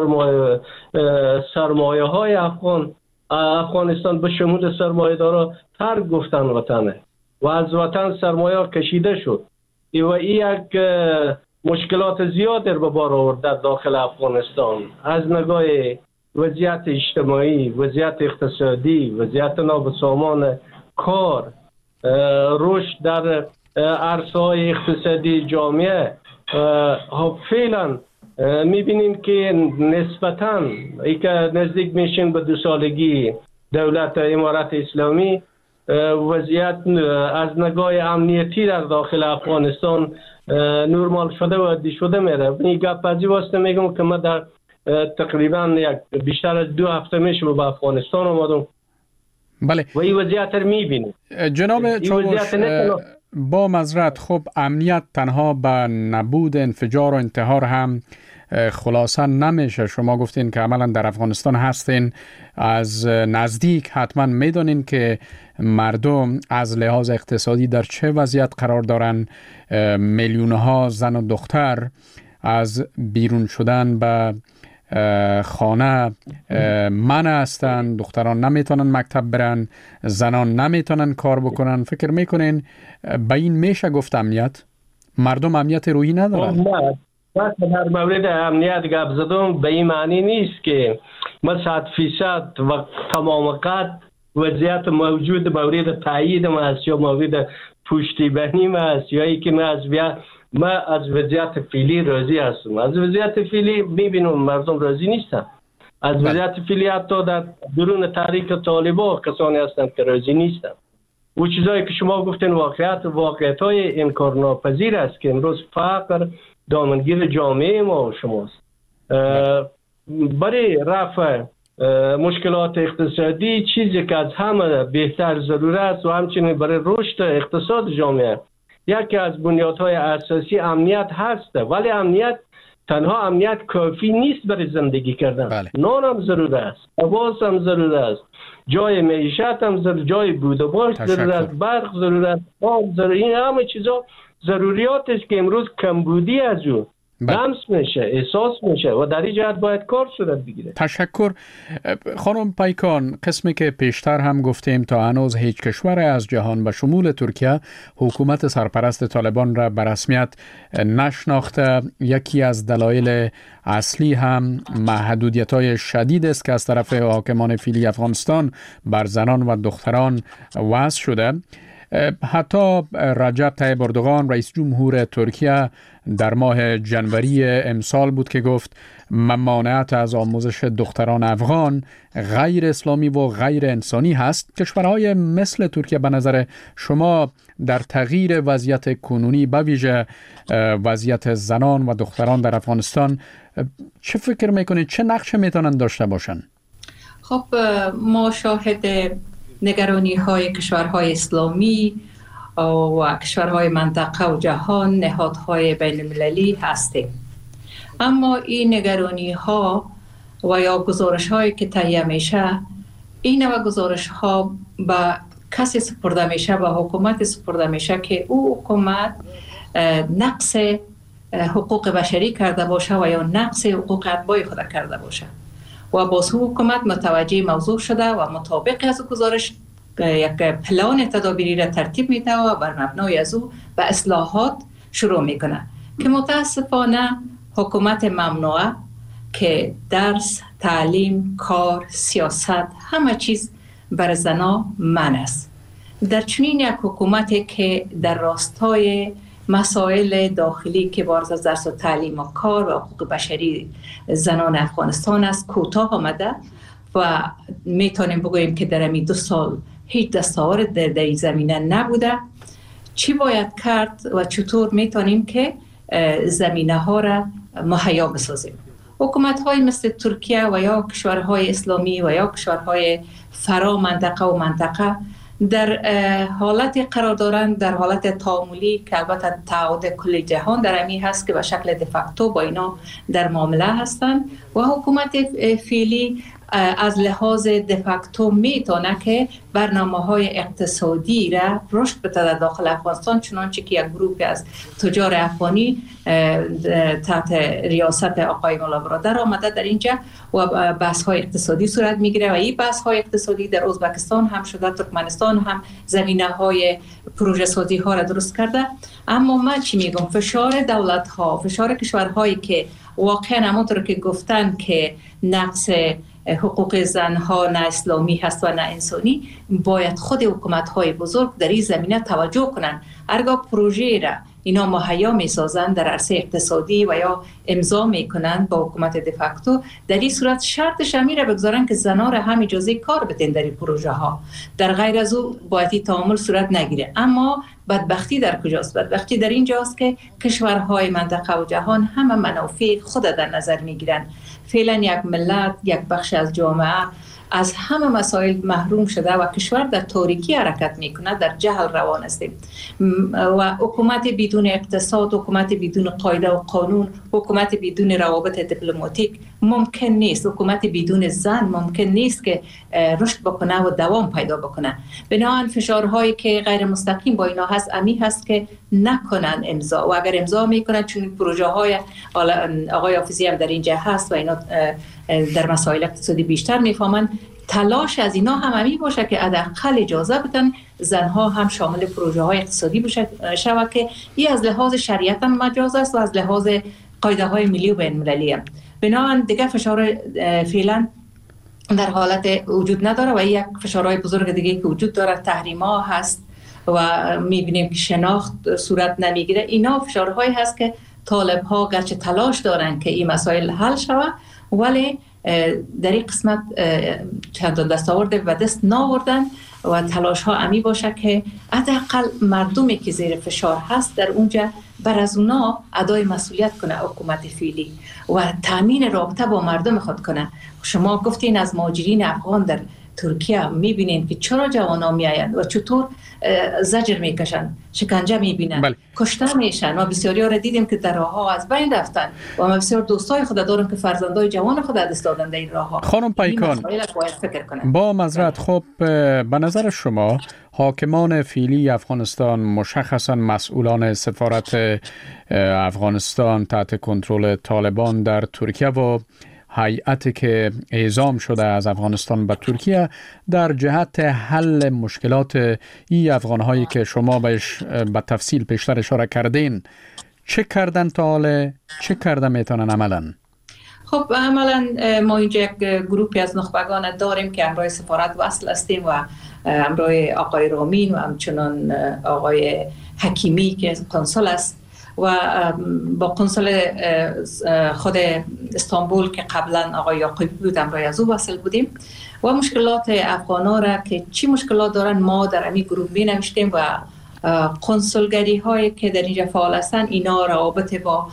سرمایه های افغانستان به شمول سرمایه دارا ترک گفتن وطنه و از وطن سرمایه کشیده شد و این یک مشکلات زیادی رو به بار آورد در داخل افغانستان، از نگاه وضعیت اجتماعی، وضعیت اقتصادی، وضعیت نابسامان کار، رشد در عرصه‌های اقتصادی جامعه. فعلا میبینیم که نسبتاً ای که نزدیک میشین به 2 سالگی دولت امارت اسلامی، وضعیت از نگاه امنیتی در داخل افغانستان نرمال شده و عادی شده میره. این گپ ازی واسطه میگم که من در تقریبا بیشتر از 2 هفته میشه به افغانستان آمدم. بله. و این وضعیت رو میبینیم. جناب چاوش، با معذرت، خب امنیت تنها به نبود انفجار و انتحار هم خلاصه نمیشه. شما گفتین که عملا در افغانستان هستین، از نزدیک حتما میدونین که مردم از لحاظ اقتصادی در چه وضعیت قرار دارن. میلیونها زن و دختر از بیرون شدن به خانه منع هستن، دختران نمیتونن مکتب برن، زنان نمیتونن کار بکنن. فکر میکنین به این میشه گفت امنیت؟ مردم امنیت روحی ندارن؟ نه، در مورد امنیت گپ زدم به این معنی نیست که ما 100% و تمام قد وضعیت موجود مورد تایید ما است یا مورد پشتیبانی ما است یا ای که ما از وضعیت فعلی راضی هستم. از وضعیت فعلی میبینم مردم راضی نیستن. از وضعیت فعلی حتی در درون تحریک طالبان کسانی هستند که راضی نیستن. و چیزایی که شما گفتین واقعیت‌های انکارناپذیر است که امروز فقر دامنگیر جامعه ما و شماست. برای رفع مشکلات اقتصادی چیزی که از همه بهتر ضرورت است و همچنین برای رشد اقتصاد جامعه یکی از بنیادهای اساسی امنیت هست. ولی تنها امنیت کافی نیست برای زندگی کردن. بله. نان هم ضرورت است، لباس هم ضرورت است، جای معیشت هم ضرورت، جای بود و باش ضرورت است، برق ضرورت است، آب ضرورت. این همه چیزا ضروریات است که امروز کمبودی از اون لمس میشه، احساس میشه و در این جهت باید کار صورت بگیره. تشکر. خانم پیکان، قسمی که پیشتر هم گفتیم تا هنوز هیچ کشور از جهان به شمول ترکیه حکومت سرپرست طالبان را به رسمیت نشناخته. یکی از دلایل اصلی هم محدودیت‌های شدید است که از طرف حاکمان فعلی افغانستان بر زنان و دختران وضع شده. حتی رجب طیب اردوغان رئیس جمهور ترکیه در ماه جنوری امسال بود که گفت ممانعت از آموزش دختران افغان غیر اسلامی و غیر انسانی هست. کشورهای مثل ترکیه به نظر شما در تغییر وضعیت کنونی به ویژه وضعیت زنان و دختران در افغانستان چه فکر میکنید؟ چه نقش میتونن داشته باشن؟ خب ما شاهد نگرانی های کشورهای اسلامی و کشورهای منطقه و جهان، نهادهای بین المللی هستیم. اما این نگرانی ها و یا گزارش هایی که تهیه میشه، این و گزارش ها به کسی سپرده میشه، به حکومت سپرده میشه که او حکومت نقص حقوق بشری کرده باشه و یا نقص حقوق اتباع خود کرده باشه و باز حکومت متوجه موضوع شده و مطابق از گزارش یک پلان تدابیری را ترتیب میده و بر مبنای از او به اصلاحات شروع میکنه که متاسفانه حکومت ممنوعه که درس، تعلیم، کار، سیاست، همه چیز بر زنا منع است. در چنین یک حکومتی که در راستای مسائل داخلی که بارز از درس و تعلیم و کار و حقوق بشری زنان افغانستان است کوتاه آمده و میتونیم بگوییم که در همین 2 سال هیچ دستاورد در این زمینه نبوده. چی باید کرد و چطور میتونیم که زمینه ها را مهیا بسازیم؟ حکومت های مثل ترکیه و یا کشورهای اسلامی و یا کشورهای فرا منطقه در حالت قرار دارند، در حالت تعاملی که البته تعهد کل جهان در امی هست که به شکل دفاکتو با اینا در معامله هستند و حکومت فعلی از لحاظ دفاکتو میتونه که برنامه‌های اقتصادی را رشد بده در داخل افغانستان، چنانچه که یک گروه از تجار افغانی تحت ریاست آقای مولا برادر آمده در اینجا و بحث‌های اقتصادی صورت میگیره و این بحث‌های اقتصادی در ازبکستان هم شده، ترکمنستان هم زمینه‌های پروژه سازی ها را درست کرده. اما من چی میگم، فشار دولت‌ها، فشار کشورهایی که واقعا همونطور که گفتن که نقص حقوق زنها نه اسلامی هست و نه انسانی، باید خود حکومت‌های بزرگ در این زمینه توجه کنند. هرگاه پروژه را اینا مهیا می‌سازند در عرصه اقتصادی و یا امضا می‌کنند با حکومت دفاکتو، در این صورت شرطش همین را بگذارن که زنها را هم اجازه کار بدن در این پروژه ها، در غیر از او باید این تعامل صورت نگیره. اما بدبختی در کجاست؟ بدبختی در اینجاست که کشورهای منطقه و جهان همه منافع خود در نظر می‌گیرند. فعلا یک ملت، یک بخش از جامعه از همه مسائل محروم شده و کشور در تاریکی حرکت میکنه، در جهل روان است و حکومت بدون اقتصاد، حکومت بدون قاعده و قانون، حکومت بدون روابط دیپلماتیک ممکن نیست. حکومت بدون زن ممکن نیست که رشد بکنه و دوام پیدا بکنه. بنابراین فشارهایی که غیر مستقیم با اینا هست امی هست که نکنن امضا، و اگر امضا میکنن، چون پروژه های آقای حافظی هم در اینجا هست و اینا در مسائل اقتصادی بیشتر میفهمن، تلاش از اینا هم همی باشه که حداقل اجازه بدن زنها هم شامل پروژه های اقتصادی شود که این از لحاظ شریعت هم مجاز است و از لحاظ قاعده های ملی و بین المللی هم. بنابراین دیگه فشار فعلا در حالت وجود نداره و یک فشارهای بزرگ دیگه که وجود داره تحریم ها هست و میبینیم که شناخت صورت نمیگیره. اینا فشارهایی هست که طالب ها گرچه تلاش دارن که این مسائل حل شود، ولی در این قسمت چندان دستاورد به دست ناوردن و تلاش ها امی باشه که حداقل مردمی که زیر فشار هست در اونجا بر از اونا ادای مسئولیت کنه حکومت فعلی و تامین رابطه با مردم خود کنه. شما گفتین از مهاجرین افغان در ترکیه میبینین که چرا جوانا میآیند و چطور زجر میکشن، شکنجه میبینن، کشته میشن و بسیاری ها را دیدیم که در راه ها از بین رفتن و من بسیار دوستای خود دارم که فرزندای جوان خود دست دادن در این راه ها. خانم پیکان، با معذرت، خب به نظر شما حاکمان فعلی افغانستان، مشخصا مسئولان سفارت افغانستان تحت کنترل طالبان در ترکیه و هیئتی که اعزام شده از افغانستان به ترکیه، در جهت حل مشکلات این افغانهایی که شما بهش به تفصیل پیشتر اشاره کردین، چه کردن تا حالا، چه کرده میتونن عملا؟ خب عملا ما اینجا یک گروپی از نخبگان داریم که همراه سفارت وصل هستیم و همراه آقای رامین و همچنان آقای حکیمی که کنسول است و با کنسول خود استانبول که قبلا آقای یعقوبی بود همراه از او وصل بودیم و مشکلات افغانا را که چی مشکلات دارن ما در امی گروه می نوشتیم و کنسولگری هایی که در اینجا فعال هستن اینا روابط با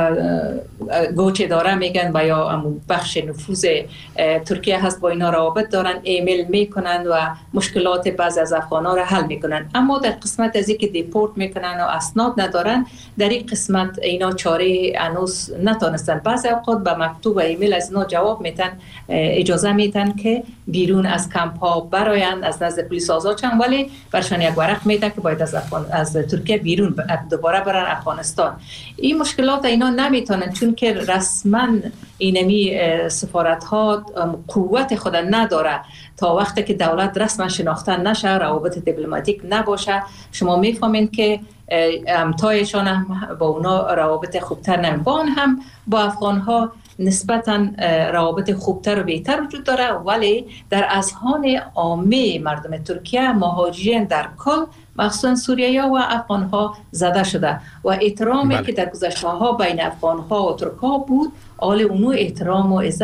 گوچه داره میگن و یا بخش نفوذ ترکیه هست، با اینا روابط دارن، ایمیل میکنن و مشکلات بعض از افغانا را حل میکنن. اما در قسمت از اینکه دیپورت میکنن و اسناد ندارن، در این قسمت اینا چاره هنوز نتونستن. بعضی اوقات به مکتوب و ایمیل از اینا جواب میتن، اجازه میتن که بیرون از کمپ ها براین، از نزد پلیس آزاد شن، ولی برشان یک ورق میتن که باید از ترکیه بیرون دوباره برن افغانستان. این مشکلات اینا نمیتونن، چون که رسما اینمی سفارت ها قوت خود نداره تا وقتی که دولت رسما شناخته نشه، روابط دیپلماتیک نباشه. شما میفهمین که همتایشان هم با اونا روابط خوبتر نمیبان، هم با افغان ها نسبتا روابط خوبتر و بهتر وجود داره، ولی در اذهان عامه مردم ترکیه مهاجرین در کل مخصوصا سوریه و افغان ها زده شده و احترامی که در گذشته ها بین افغان ها و ترک ها بود، حال اونو احترام و عزت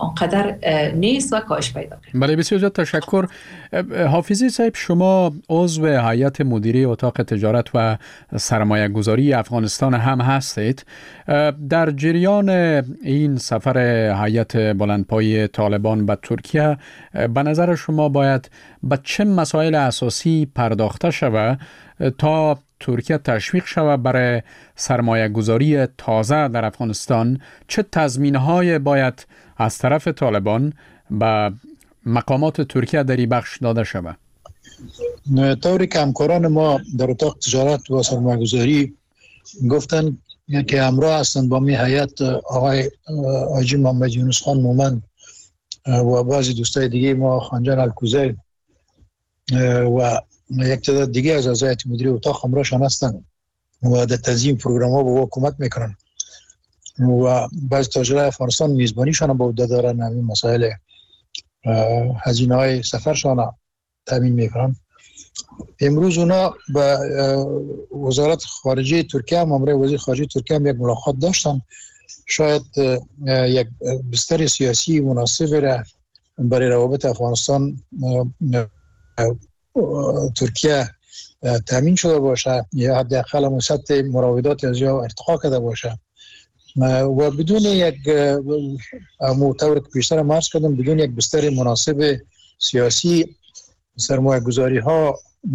آنقدر نیست و کاهش پیدا کرد. بله، بسیار زیاد تشکر. حافظی صاحب، شما عضو هیئت مدیره اتاق تجارت و سرمایه گذاری افغانستان هم هستید. در جریان این سفر هیئت بلندپایه طالبان به ترکیه به نظر شما باید به چه مسائل اساسی پرداخته شود تا ترکیه تشویق شود برای سرمایه گذاری تازه در افغانستان؟ چه تضمین‌های باید از طرف طالبان به مقامات ترکیه در این بخش داده شود؟ طوری که همکاران ما در اتاق تجارت و سرمایه گذاری گفتن که همراه هستند با می هیئت آقای حاجی محمد یونس خان مومند و بعضی دوستای دیگه ما، خانجان الکوزی و یک تعداد دیگه از اعضای هیئت مدیره اتاق همراهشان هستند و در تنظیم پروگرام ها به حکومت میکنن و بعضی تاجرای افغانستان میزبانیشان به عهده دارن، همین مسائل هزینه های سفرشان تامین میکنن. امروز اونا به وزارت خارجه ترکیه هم همراه وزیر خارجه ترکیه هم یک ملاقات داشتن. شاید یک بستر سیاسی مناسب را برای روابط افغانستان ترکیه تامین شده باشه یا حداقل سطح مراودات از یا ارتقا کرده باشه و بدون یک طور که بیشتر مرز کردم، بدون یک بستر مناسب سیاسی سرمایه گذاری ها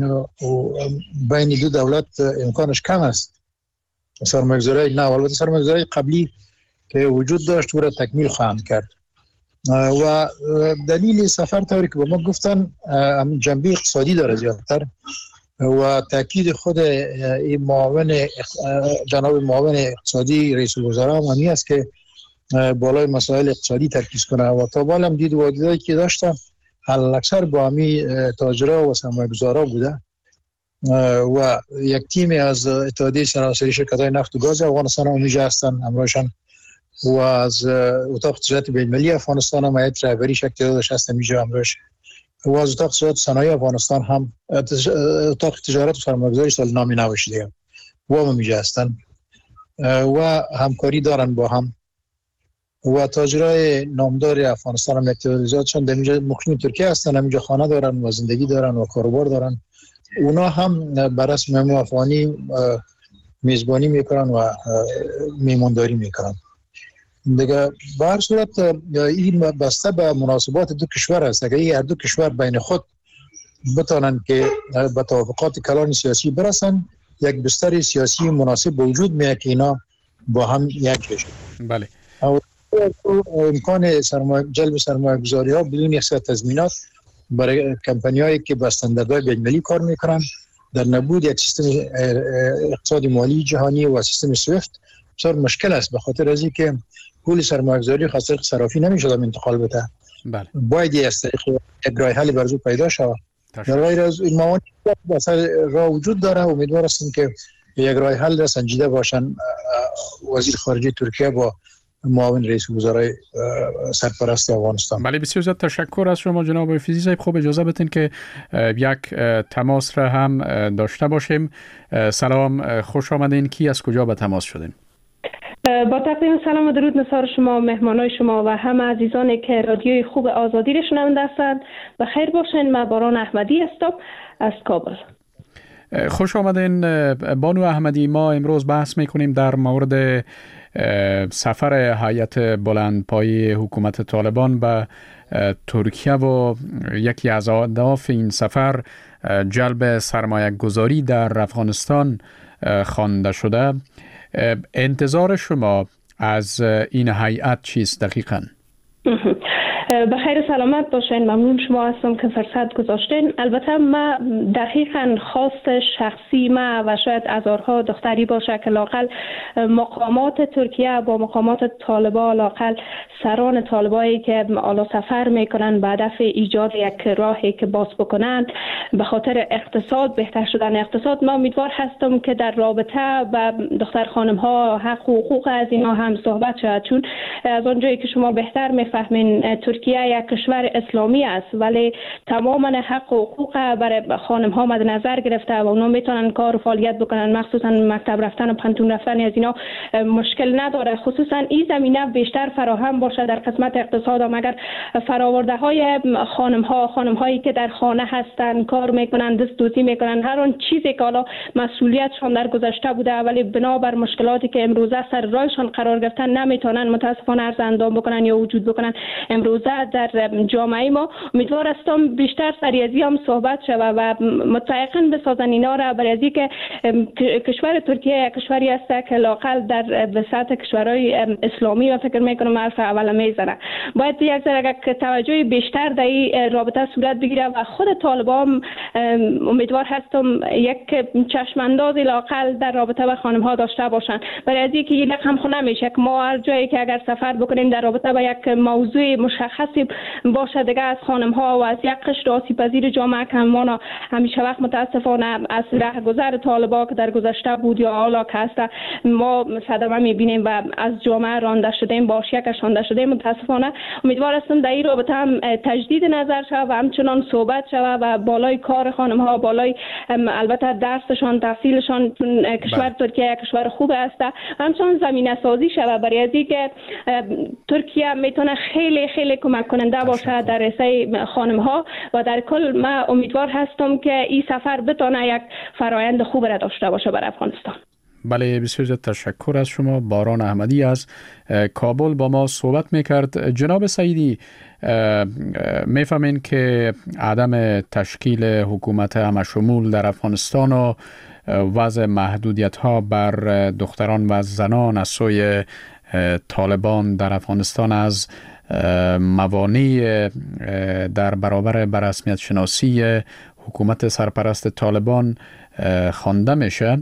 بین دو دولت امکانش کم است. سرمایه گذاری نه، البته سرمایه گذاری قبلی که وجود داشت او را تکمیل خواهند کرد و دلیل سفر طوری که به ما گفتن جنبه اقتصادی داره زیادتر و تاکید خود این جناب معاون اقتصادی رئیس الوزراء هم همی است که بالای مسائل اقتصادی ترکیز کنه و تا بالا هم دید واجدایی که داشتن حال اکثر با همی تاجرها و سرمایه گذارا بوده و یک تیم از اتحادیه سراسری شرکت‌های نفت و گاز افغانستان هم هستن همراهشان و از اتاق تجارت بین‌المللی افغانستان هم هیئت رهبری شکل داشته هستن اینجا همراهش و از اتاق تجارت صنایع افغانستان هم اتاق تجارت و سرمایه‌گذاری سال نامی نوشیده و هم اینجا هستن و همکاری دارن با هم و تاجرای نامدار افغانستان هم اعتراضاتشون در اینجا مقیم ترکیه هستن، اینجا خانه دارن و زندگی دارن و کاروبار دارن. اونا هم بر رسم مهمون افغانی میزبانی میکنن و میمانداری میکنن. دیگه به هر صورت این بسته به مناسبات دو کشور است. اگر هر دو کشور بین خود بتانن که به توافقات کلان سیاسی برسن، یک بستر سیاسی مناسب به وجود میاد که اینا با هم یک بشن. بله. امکان جلب سرمایه گذاری ها بدون یک سری تضمینات برای کمپانی هایی که به استانداردهای بین‌المللی کار میکنن در نبود یک سیستم اقتصادی مالی جهانی و سیستم سویفت بسیار مشکل است، به خاطر از اینکه پول سرمایه گذاری خاصه صرافی نمیشه انتقال بده. بله. باید از طریق یک راه حل برزو پیدا شود. در غیر از این موانع راه وجود داره. امیدوار هستیم که یک راه حل را سنجیده باشن وزیر خارجه ترکیه با معاون رئیس وزرای سرپرست افغانستان. بله، بسیار زیاد تشکر از شما جناب حافظی صاحب. خوب اجازه بدین که یک تماس را هم داشته باشیم. سلام، خوش آمدین. کی از کجا به تماس شدین؟ با تقدیم سلام و درود نثار شما، مهمانای شما و همه عزیزانی که رادیوی خوب آزادی را شنونده هستند بخیر باشین. من باران احمدی هستم از کابل. خوش آمدین بانو احمدی. ما امروز بحث میکنیم در مورد سفر هیئت بلندپایه حکومت طالبان به ترکیه و یکی از اهداف این سفر جلب سرمایه گذاری در افغانستان خوانده شده. انتظار شما از این هیئت چیست دقیقاً؟ بخیر سلامت باشین. ممنون شما هستم که فرصت گذاشتین. البته ما دقیقاً خواست شخصی ما و شاید هزارها دختری باشه که لاقل مقامات ترکیه با مقامات طالبان، لاقل سران طالبایی که آلا سفر میکنن به هدف ایجاد یک راهی که باز بکنن به خاطر اقتصاد، بهتر شدن اقتصاد، ما امیدوار هستم که در رابطه با دختر خانم ها حق و حقوق از اینها هم صحبت شود، چون از اونجایی که شما بهتر میفهمین ترکیه ترکیه یک کشور اسلامی است، ولی تماما حق و حقوق برای خانم ها مد نظر گرفته و اونا میتونن کار و فعالیت بکنن، مخصوصا مکتب رفتن و پانتون رفتن از اینا مشکل نداره. خصوصا این زمینه بیشتر فراهم باشه در قسمت اقتصاد. مگر فراورده های خانم هایی که در خانه هستن، کار میکنن، دست دوزی میکنن، هر اون چیزی که حالا مسئولیتشان در گذشته بوده ولی بنابر مشکلاتی که امروزه سر راهشان قرار گرفتن نمیتونن متاسفانه عرض اندام بکنن یا وجود بکنن امروزه در جامعه ما. امیدوار هستم بیشتر سر از هم صحبت شود و متفقین بسازن اینا را، برای از اینکه کشور ترکیه کشوری است که لااقل در وسط کشورهای اسلامی و فکر میکنم حرف اول میزنه. باید یک ذره توجه بیشتر در این رابطه صورت بگیره و خود طالبان امیدوار هستم یک چشم اندازی لااقل در رابطه با خانم ها داشته باشن، برای از اینکه این رقم خو نمیشه که ما هر جایی که اگر سفر بکنیم در رابطه با یک موضوع مشخصی باشه دیگه از خانم ها و از یک قشر آسیب پذیر جامعه که ما همیشه وقت متاسفانه از رهگذر طالبان که در گذشته بود یا حالا که هست ما صدمه میبینیم و از جامعه رانده شدیم، باشیکش رانده شدیم. متاسفانه امیدوار هستم در این رابطه هم تجدید نظر شود و همچنان صحبت شود و بالای کار خانم ها، بالای البته درسشان، تحصیلشان، کشور ترکیه کشور خوب است، همچنان زمینه سازی شود برای از اینکه ترکیه میتونه خیلی خیلی کمک کننده باشه در رسای خانم ها و در کل ما امیدوار هستم که این سفر بتونه یک فرایند خوب را داشته باشه برای افغانستان. بله، بسیار زیاد تشکر از شما. باران احمدی از کابل با ما صحبت میکرد. جناب سعیدی، میفهمین که عدم تشکیل حکومت همشمول در افغانستان و وضع محدودیت ها بر دختران و زنان از سوی طالبان در افغانستان از موانع در برابر بررسمیت شناسی حکومت سرپرست طالبان خوانده میشه.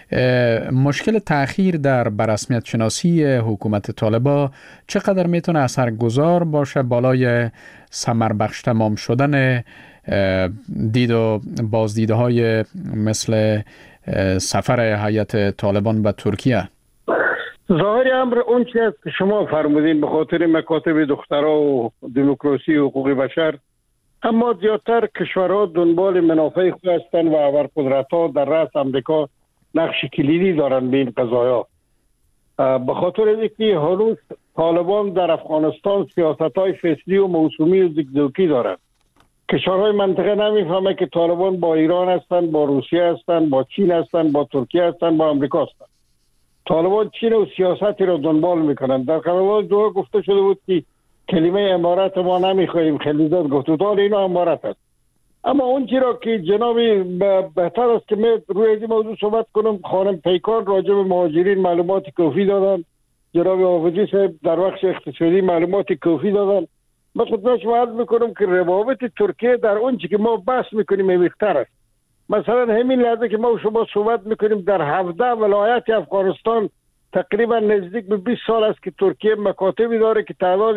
مشکل تأخیر در بررسمیت شناسی حکومت طالبان چقدر میتونه اثرگذار باشه بالای ثمر بخش تمام شدن دید و بازدیده های مثل سفر هیئت طالبان به ترکیه؟ ظاهر امر اون چیزی است که شما فرمودین، به خاطر مکاتب دخترها و دموکراسی و حقوق بشر، اما زیادتر کشورها دنبال منافع خود هستند و ابرقدرت‌ها در رأس امریکا نقش کلیدی دارند به این قضایا. به خاطر اینکه هنوز طالبان در افغانستان سیاست‌های فصلی و موسومی و زگزاگی دارند. کشورهای منطقه نمیفهمه که طالبان با ایران هستند، با روسیه هستند، با چین هستند، با ترکیه هستند، با آمریکا هستند. طالبان چین و سیاستی را دنبال میکنند. در قرارداد دوحه گفته شده بود که کلمه امارت ما نمیخواهیم، خلیزات گفت دار اینا امارت است. اما اون چیزی که جنابی بهتر است که من روی این موضوع صحبت کنم. خانم پیکان راجع به مهاجرین معلومات کافی دادن، جناب حافظی صاحب در بخش اقتصادی معلومات کافی دادن. من خدمت شما عرض میکنم که روابط ترکیه در اون چیزی که ما بحث میکنیم بیشتر است. مثلا همین لحظه که ما و شما صحبت میکنیم در 17 ولایت افغانستان تقریبا نزدیک به 20 سال است که ترکیه مکاتبی داره که تعداد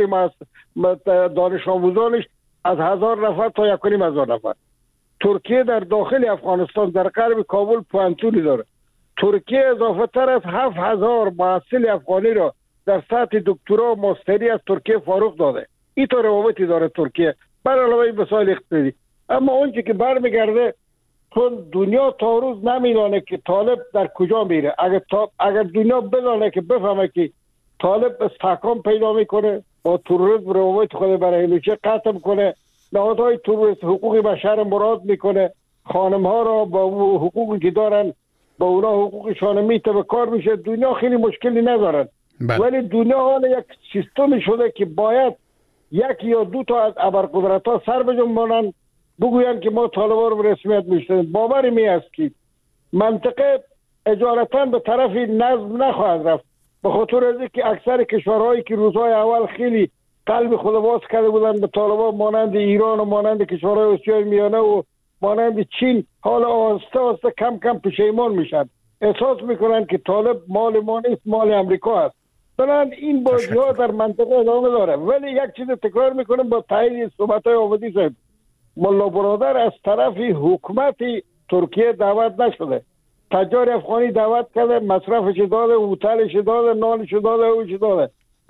دانش آموزانش از 1000 نفر تا 1500 نفر. ترکیه در داخل افغانستان در غرب کابل پوانتونی داره. ترکیه اضافه تر از 7000 محصل افغانی را در سطح دکترا و ماستری از ترکیه فارغ داده. این تو روابطی داره ترکیه بر علاوه مسائل اقتصادی. اما اونچه که برمیگرده، چون دنیا تا روز نمیدانه که طالب در کجا میره. اگر دنیا بدانه که بفهمه که طالب استحکام پیدا میکنه، با تروریسم روابط خود برای همیشه قطع کنه، نهادهای تروریست حقوق بشر مراد میکنه، خانم ها را با حقوقی که دارن با اونا حقوقشان میته به کار میشه، دنیا خیلی مشکلی ندارن. ولی دنیا حالا یک سیستمی شده که باید یک یا دو تا از ابرقدرت‌ها سر بجنبانند بگویند که ما طالبان رو به رسمیت میشناسیم. باور می است که منطقه اجالتا به طرف نظم نخواهد رفت، به خاطر از اینکه اکثر کشورهایی که روزهای اول خیلی قلب خود باز کرده بودن به طالبان، مانند ایران و مانند کشورهای آسیای میانه و مانند چین، حالا آهسته آهسته کم کم پشیمان میشن، احساس میکنن که طالب مال ما نیست، مال امریکا است. بنابراین این بازی‌ها در منطقه ادامه داره. ولی یک چیز تکرار میکنم با تایید صحبت‌های آبادی صاحب، ملا برادر از طرف حکومت ترکیه دعوت نشده. تجار افغانی دعوت کرده، مصرفش داده، هتلش داده، نانش داده، اوش داده.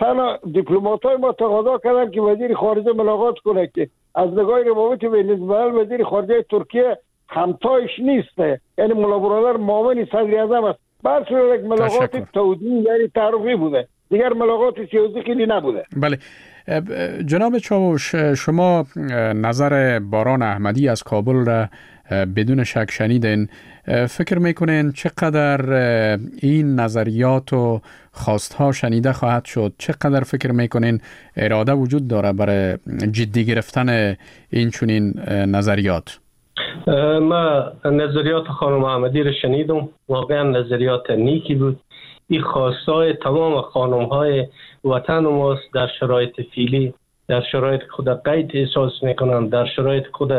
تنها دیپلمات‌های ما تقاضا کردن که وزیر خارجه ملاقات کنه که از نگاه روابط بین الملل وزیر خارجه ترکیه همتایش نیست، یعنی ملا برادر معاون صدر اعظم است. بر صورت یک ملاقات تودیعی یعنی تعارفی بوده، دیگر ملاقات سیاسی خیلی نبوده. بله جناب چاوش، شما نظر باران احمدی از کابل را بدون شک شنیدین. فکر میکنین چقدر این نظریات و خواستها شنیده خواهد شد؟ چقدر فکر میکنین اراده وجود داره برای جدی گرفتن این چنین نظریات؟ ما نظریات خانم احمدی را شنیدم، واقعا نظریات نیکی بود. این خواستای تمام خانم‌های وطن ماست در شرایط فعلی، در شرایط خود قید احساس میکنن، در شرایط خود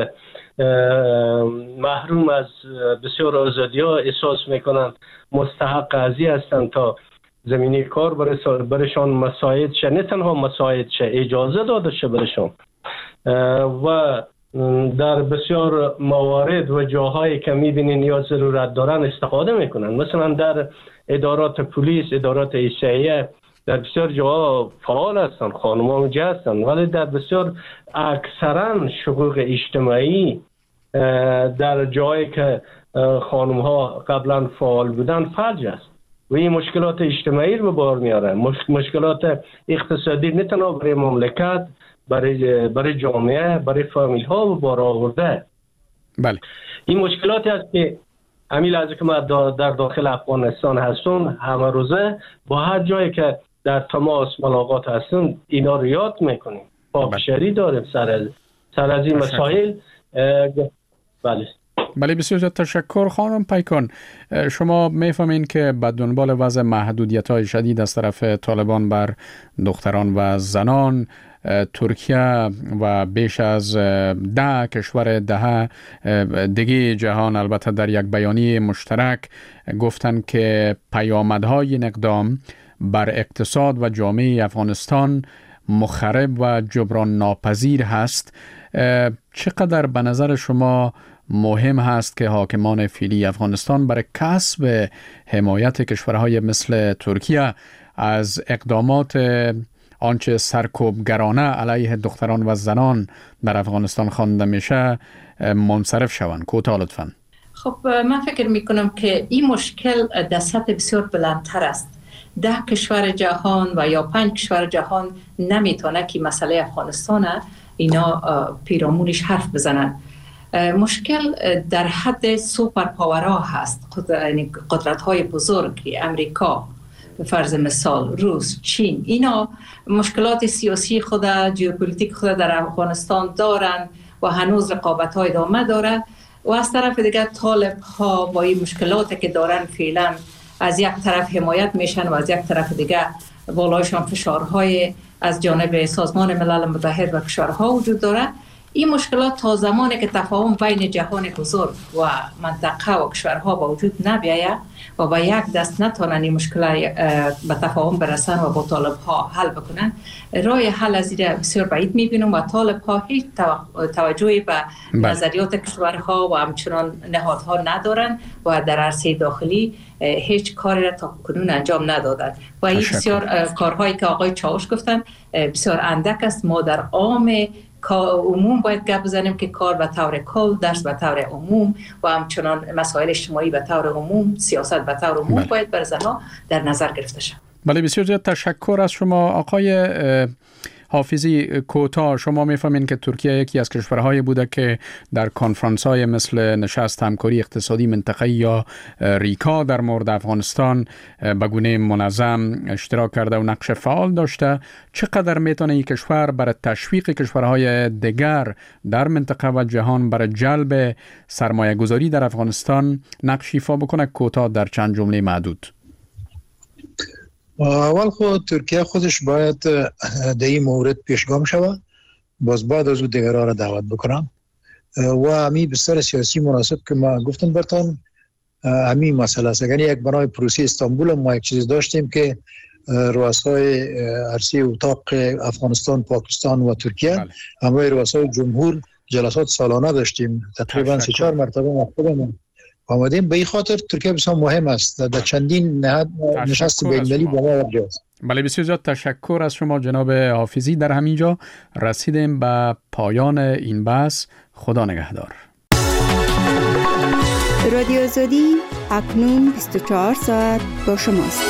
محروم از بسیار آزادی‌ها احساس میکنن، مستحق ازی هستند تا زمینه کار برشان مساعد شه، نه تنها مساعد شه، اجازه داده شه برشان. و در بسیار موارد و جاهایی که میبینین یا ضرورت دارن استفاده میکنن، مثلا در ادارات پلیس، ادارات ایشعیه، در بسیار جاها فعال هستن، خانم‌ها اونجا هستن، ولی در بسیار اکثرا شقوق اجتماعی در جایی که خانم‌ها قبلا فعال بودن فلج است و این مشکلات اجتماعی رو به بار میاره. مشکلات اقتصادی نه تنها برای مملکت، برای جامعه، برای فامیل ها به بار آورده. بله این مشکلاتی است که همین لحظه که ما در داخل افغانستان هستم، همه روزه با هر جایی که در تماس ملاقات هستم اینا رو یاد میکنیم، پاکشری داریم سر از این مسائل. بله بسیار تشکر خانم پیکان. شما میفهمین که به دنبال وضع محدودیت‌های شدید از طرف طالبان بر دختران و زنان، ترکیه و بیش از 10 کشور دیگه جهان البته در یک بیانیه مشترک گفتند که پیامدهای این اقدام بر اقتصاد و جامعه افغانستان مخرب و جبران ناپذیر هست. چقدر به نظر شما مهم هست که حاکمان فعلی افغانستان برای کسب حمایت کشورهای مثل ترکیه از اقدامات آنچه سرکوبگرانه علیه دختران و زنان در افغانستان خوانده میشه منصرف شوند؟ کوتاه لطفاً. خب من فکر میکنم که این مشکل در سطح بسیار بلندتر است. 10 کشور جهان و یا 5 کشور جهان نمیتونه که مسئله افغانستان اینا پیرامونش حرف بزنن. مشکل در حد سوپر پاورها هست، قدرت های بزرگ، امریکا به فرض مثال، روس، چین، اینا مشکلات سیاسی خود، ژئوپلیتیک خود در افغانستان دارن و هنوز رقابت های ادامه داره و از طرف دیگه طالب ها با این مشکلاتی که دارن فعلا از یک طرف حمایت میشن و از یک طرف دیگه بالایشان فشارهای از جانب سازمان ملل متحد و کشورها وجود داره. این مشکلات تا زمانی که تفاهم بین جهان بزرگ و منطقه و کشورها با وجود نبیاید و با یک دست نتونن این مشکل به تفاهم برسن و با طالب ها حل بکنن، راه حل از این بسیار بعید میبینم و طالب ها هیچ توجهی به نظریات کشورها و همچنان نهادها ندارن و در عرصه داخلی هیچ کاری را تا کنون انجام ندادن و این بسیار کارهایی که آقای چاوش گفتن بسیار اندک است. ما در عام عموم باید گپ بزنیم که کار به طور کل، درس به طور عموم و همچنان مسائل اجتماعی به طور عموم، سیاست به طور عموم باید بر زنها در نظر گرفته شد. بله بسیار زیاد تشکر از شما آقای حافظی. کوتاه شما میفهمین که ترکیه یکی از کشورهایی بوده که در کنفرانس های مثل نشست همکاری اقتصادی منطقه‌ای یا ریکا در مورد افغانستان به گونه منظم اشتراک کرده و نقش فعال داشته. چقدر میتونه این کشور برای تشویق کشورهای دیگر در منطقه و جهان برای جلب سرمایه گذاری در افغانستان نقش ایفا بکنه؟ کوتاه در چند جمله معدود. اول خود ترکیه خودش باید در این مورد پیشگام شود، باز بعد از او دیگرها را دعوت بکنم و همین بستر سیاسی مناسب که ما گفتم برتان همین مسئله است. اگر یک بنای پروسی استانبول ما یک چیز داشتیم که رؤسای عرصه اتاق افغانستان، پاکستان و ترکیه همراه رؤسای جمهور جلسات سالانه داشتیم، تقریبا 3-4 مرتبه ما خودمون آمدیم. به این خاطر ترکیه بسیار مهم است. در چندین نشست بین‌المللی با ما وابسته. بله، بسیار زیاد تشکر از شما جناب حافظی. در همینجا رسیدیم به پایان این بحث. خدا نگهدار. رادیو آزادی اکنون 24 ساعت با شماست.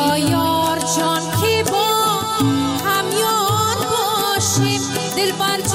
دل بر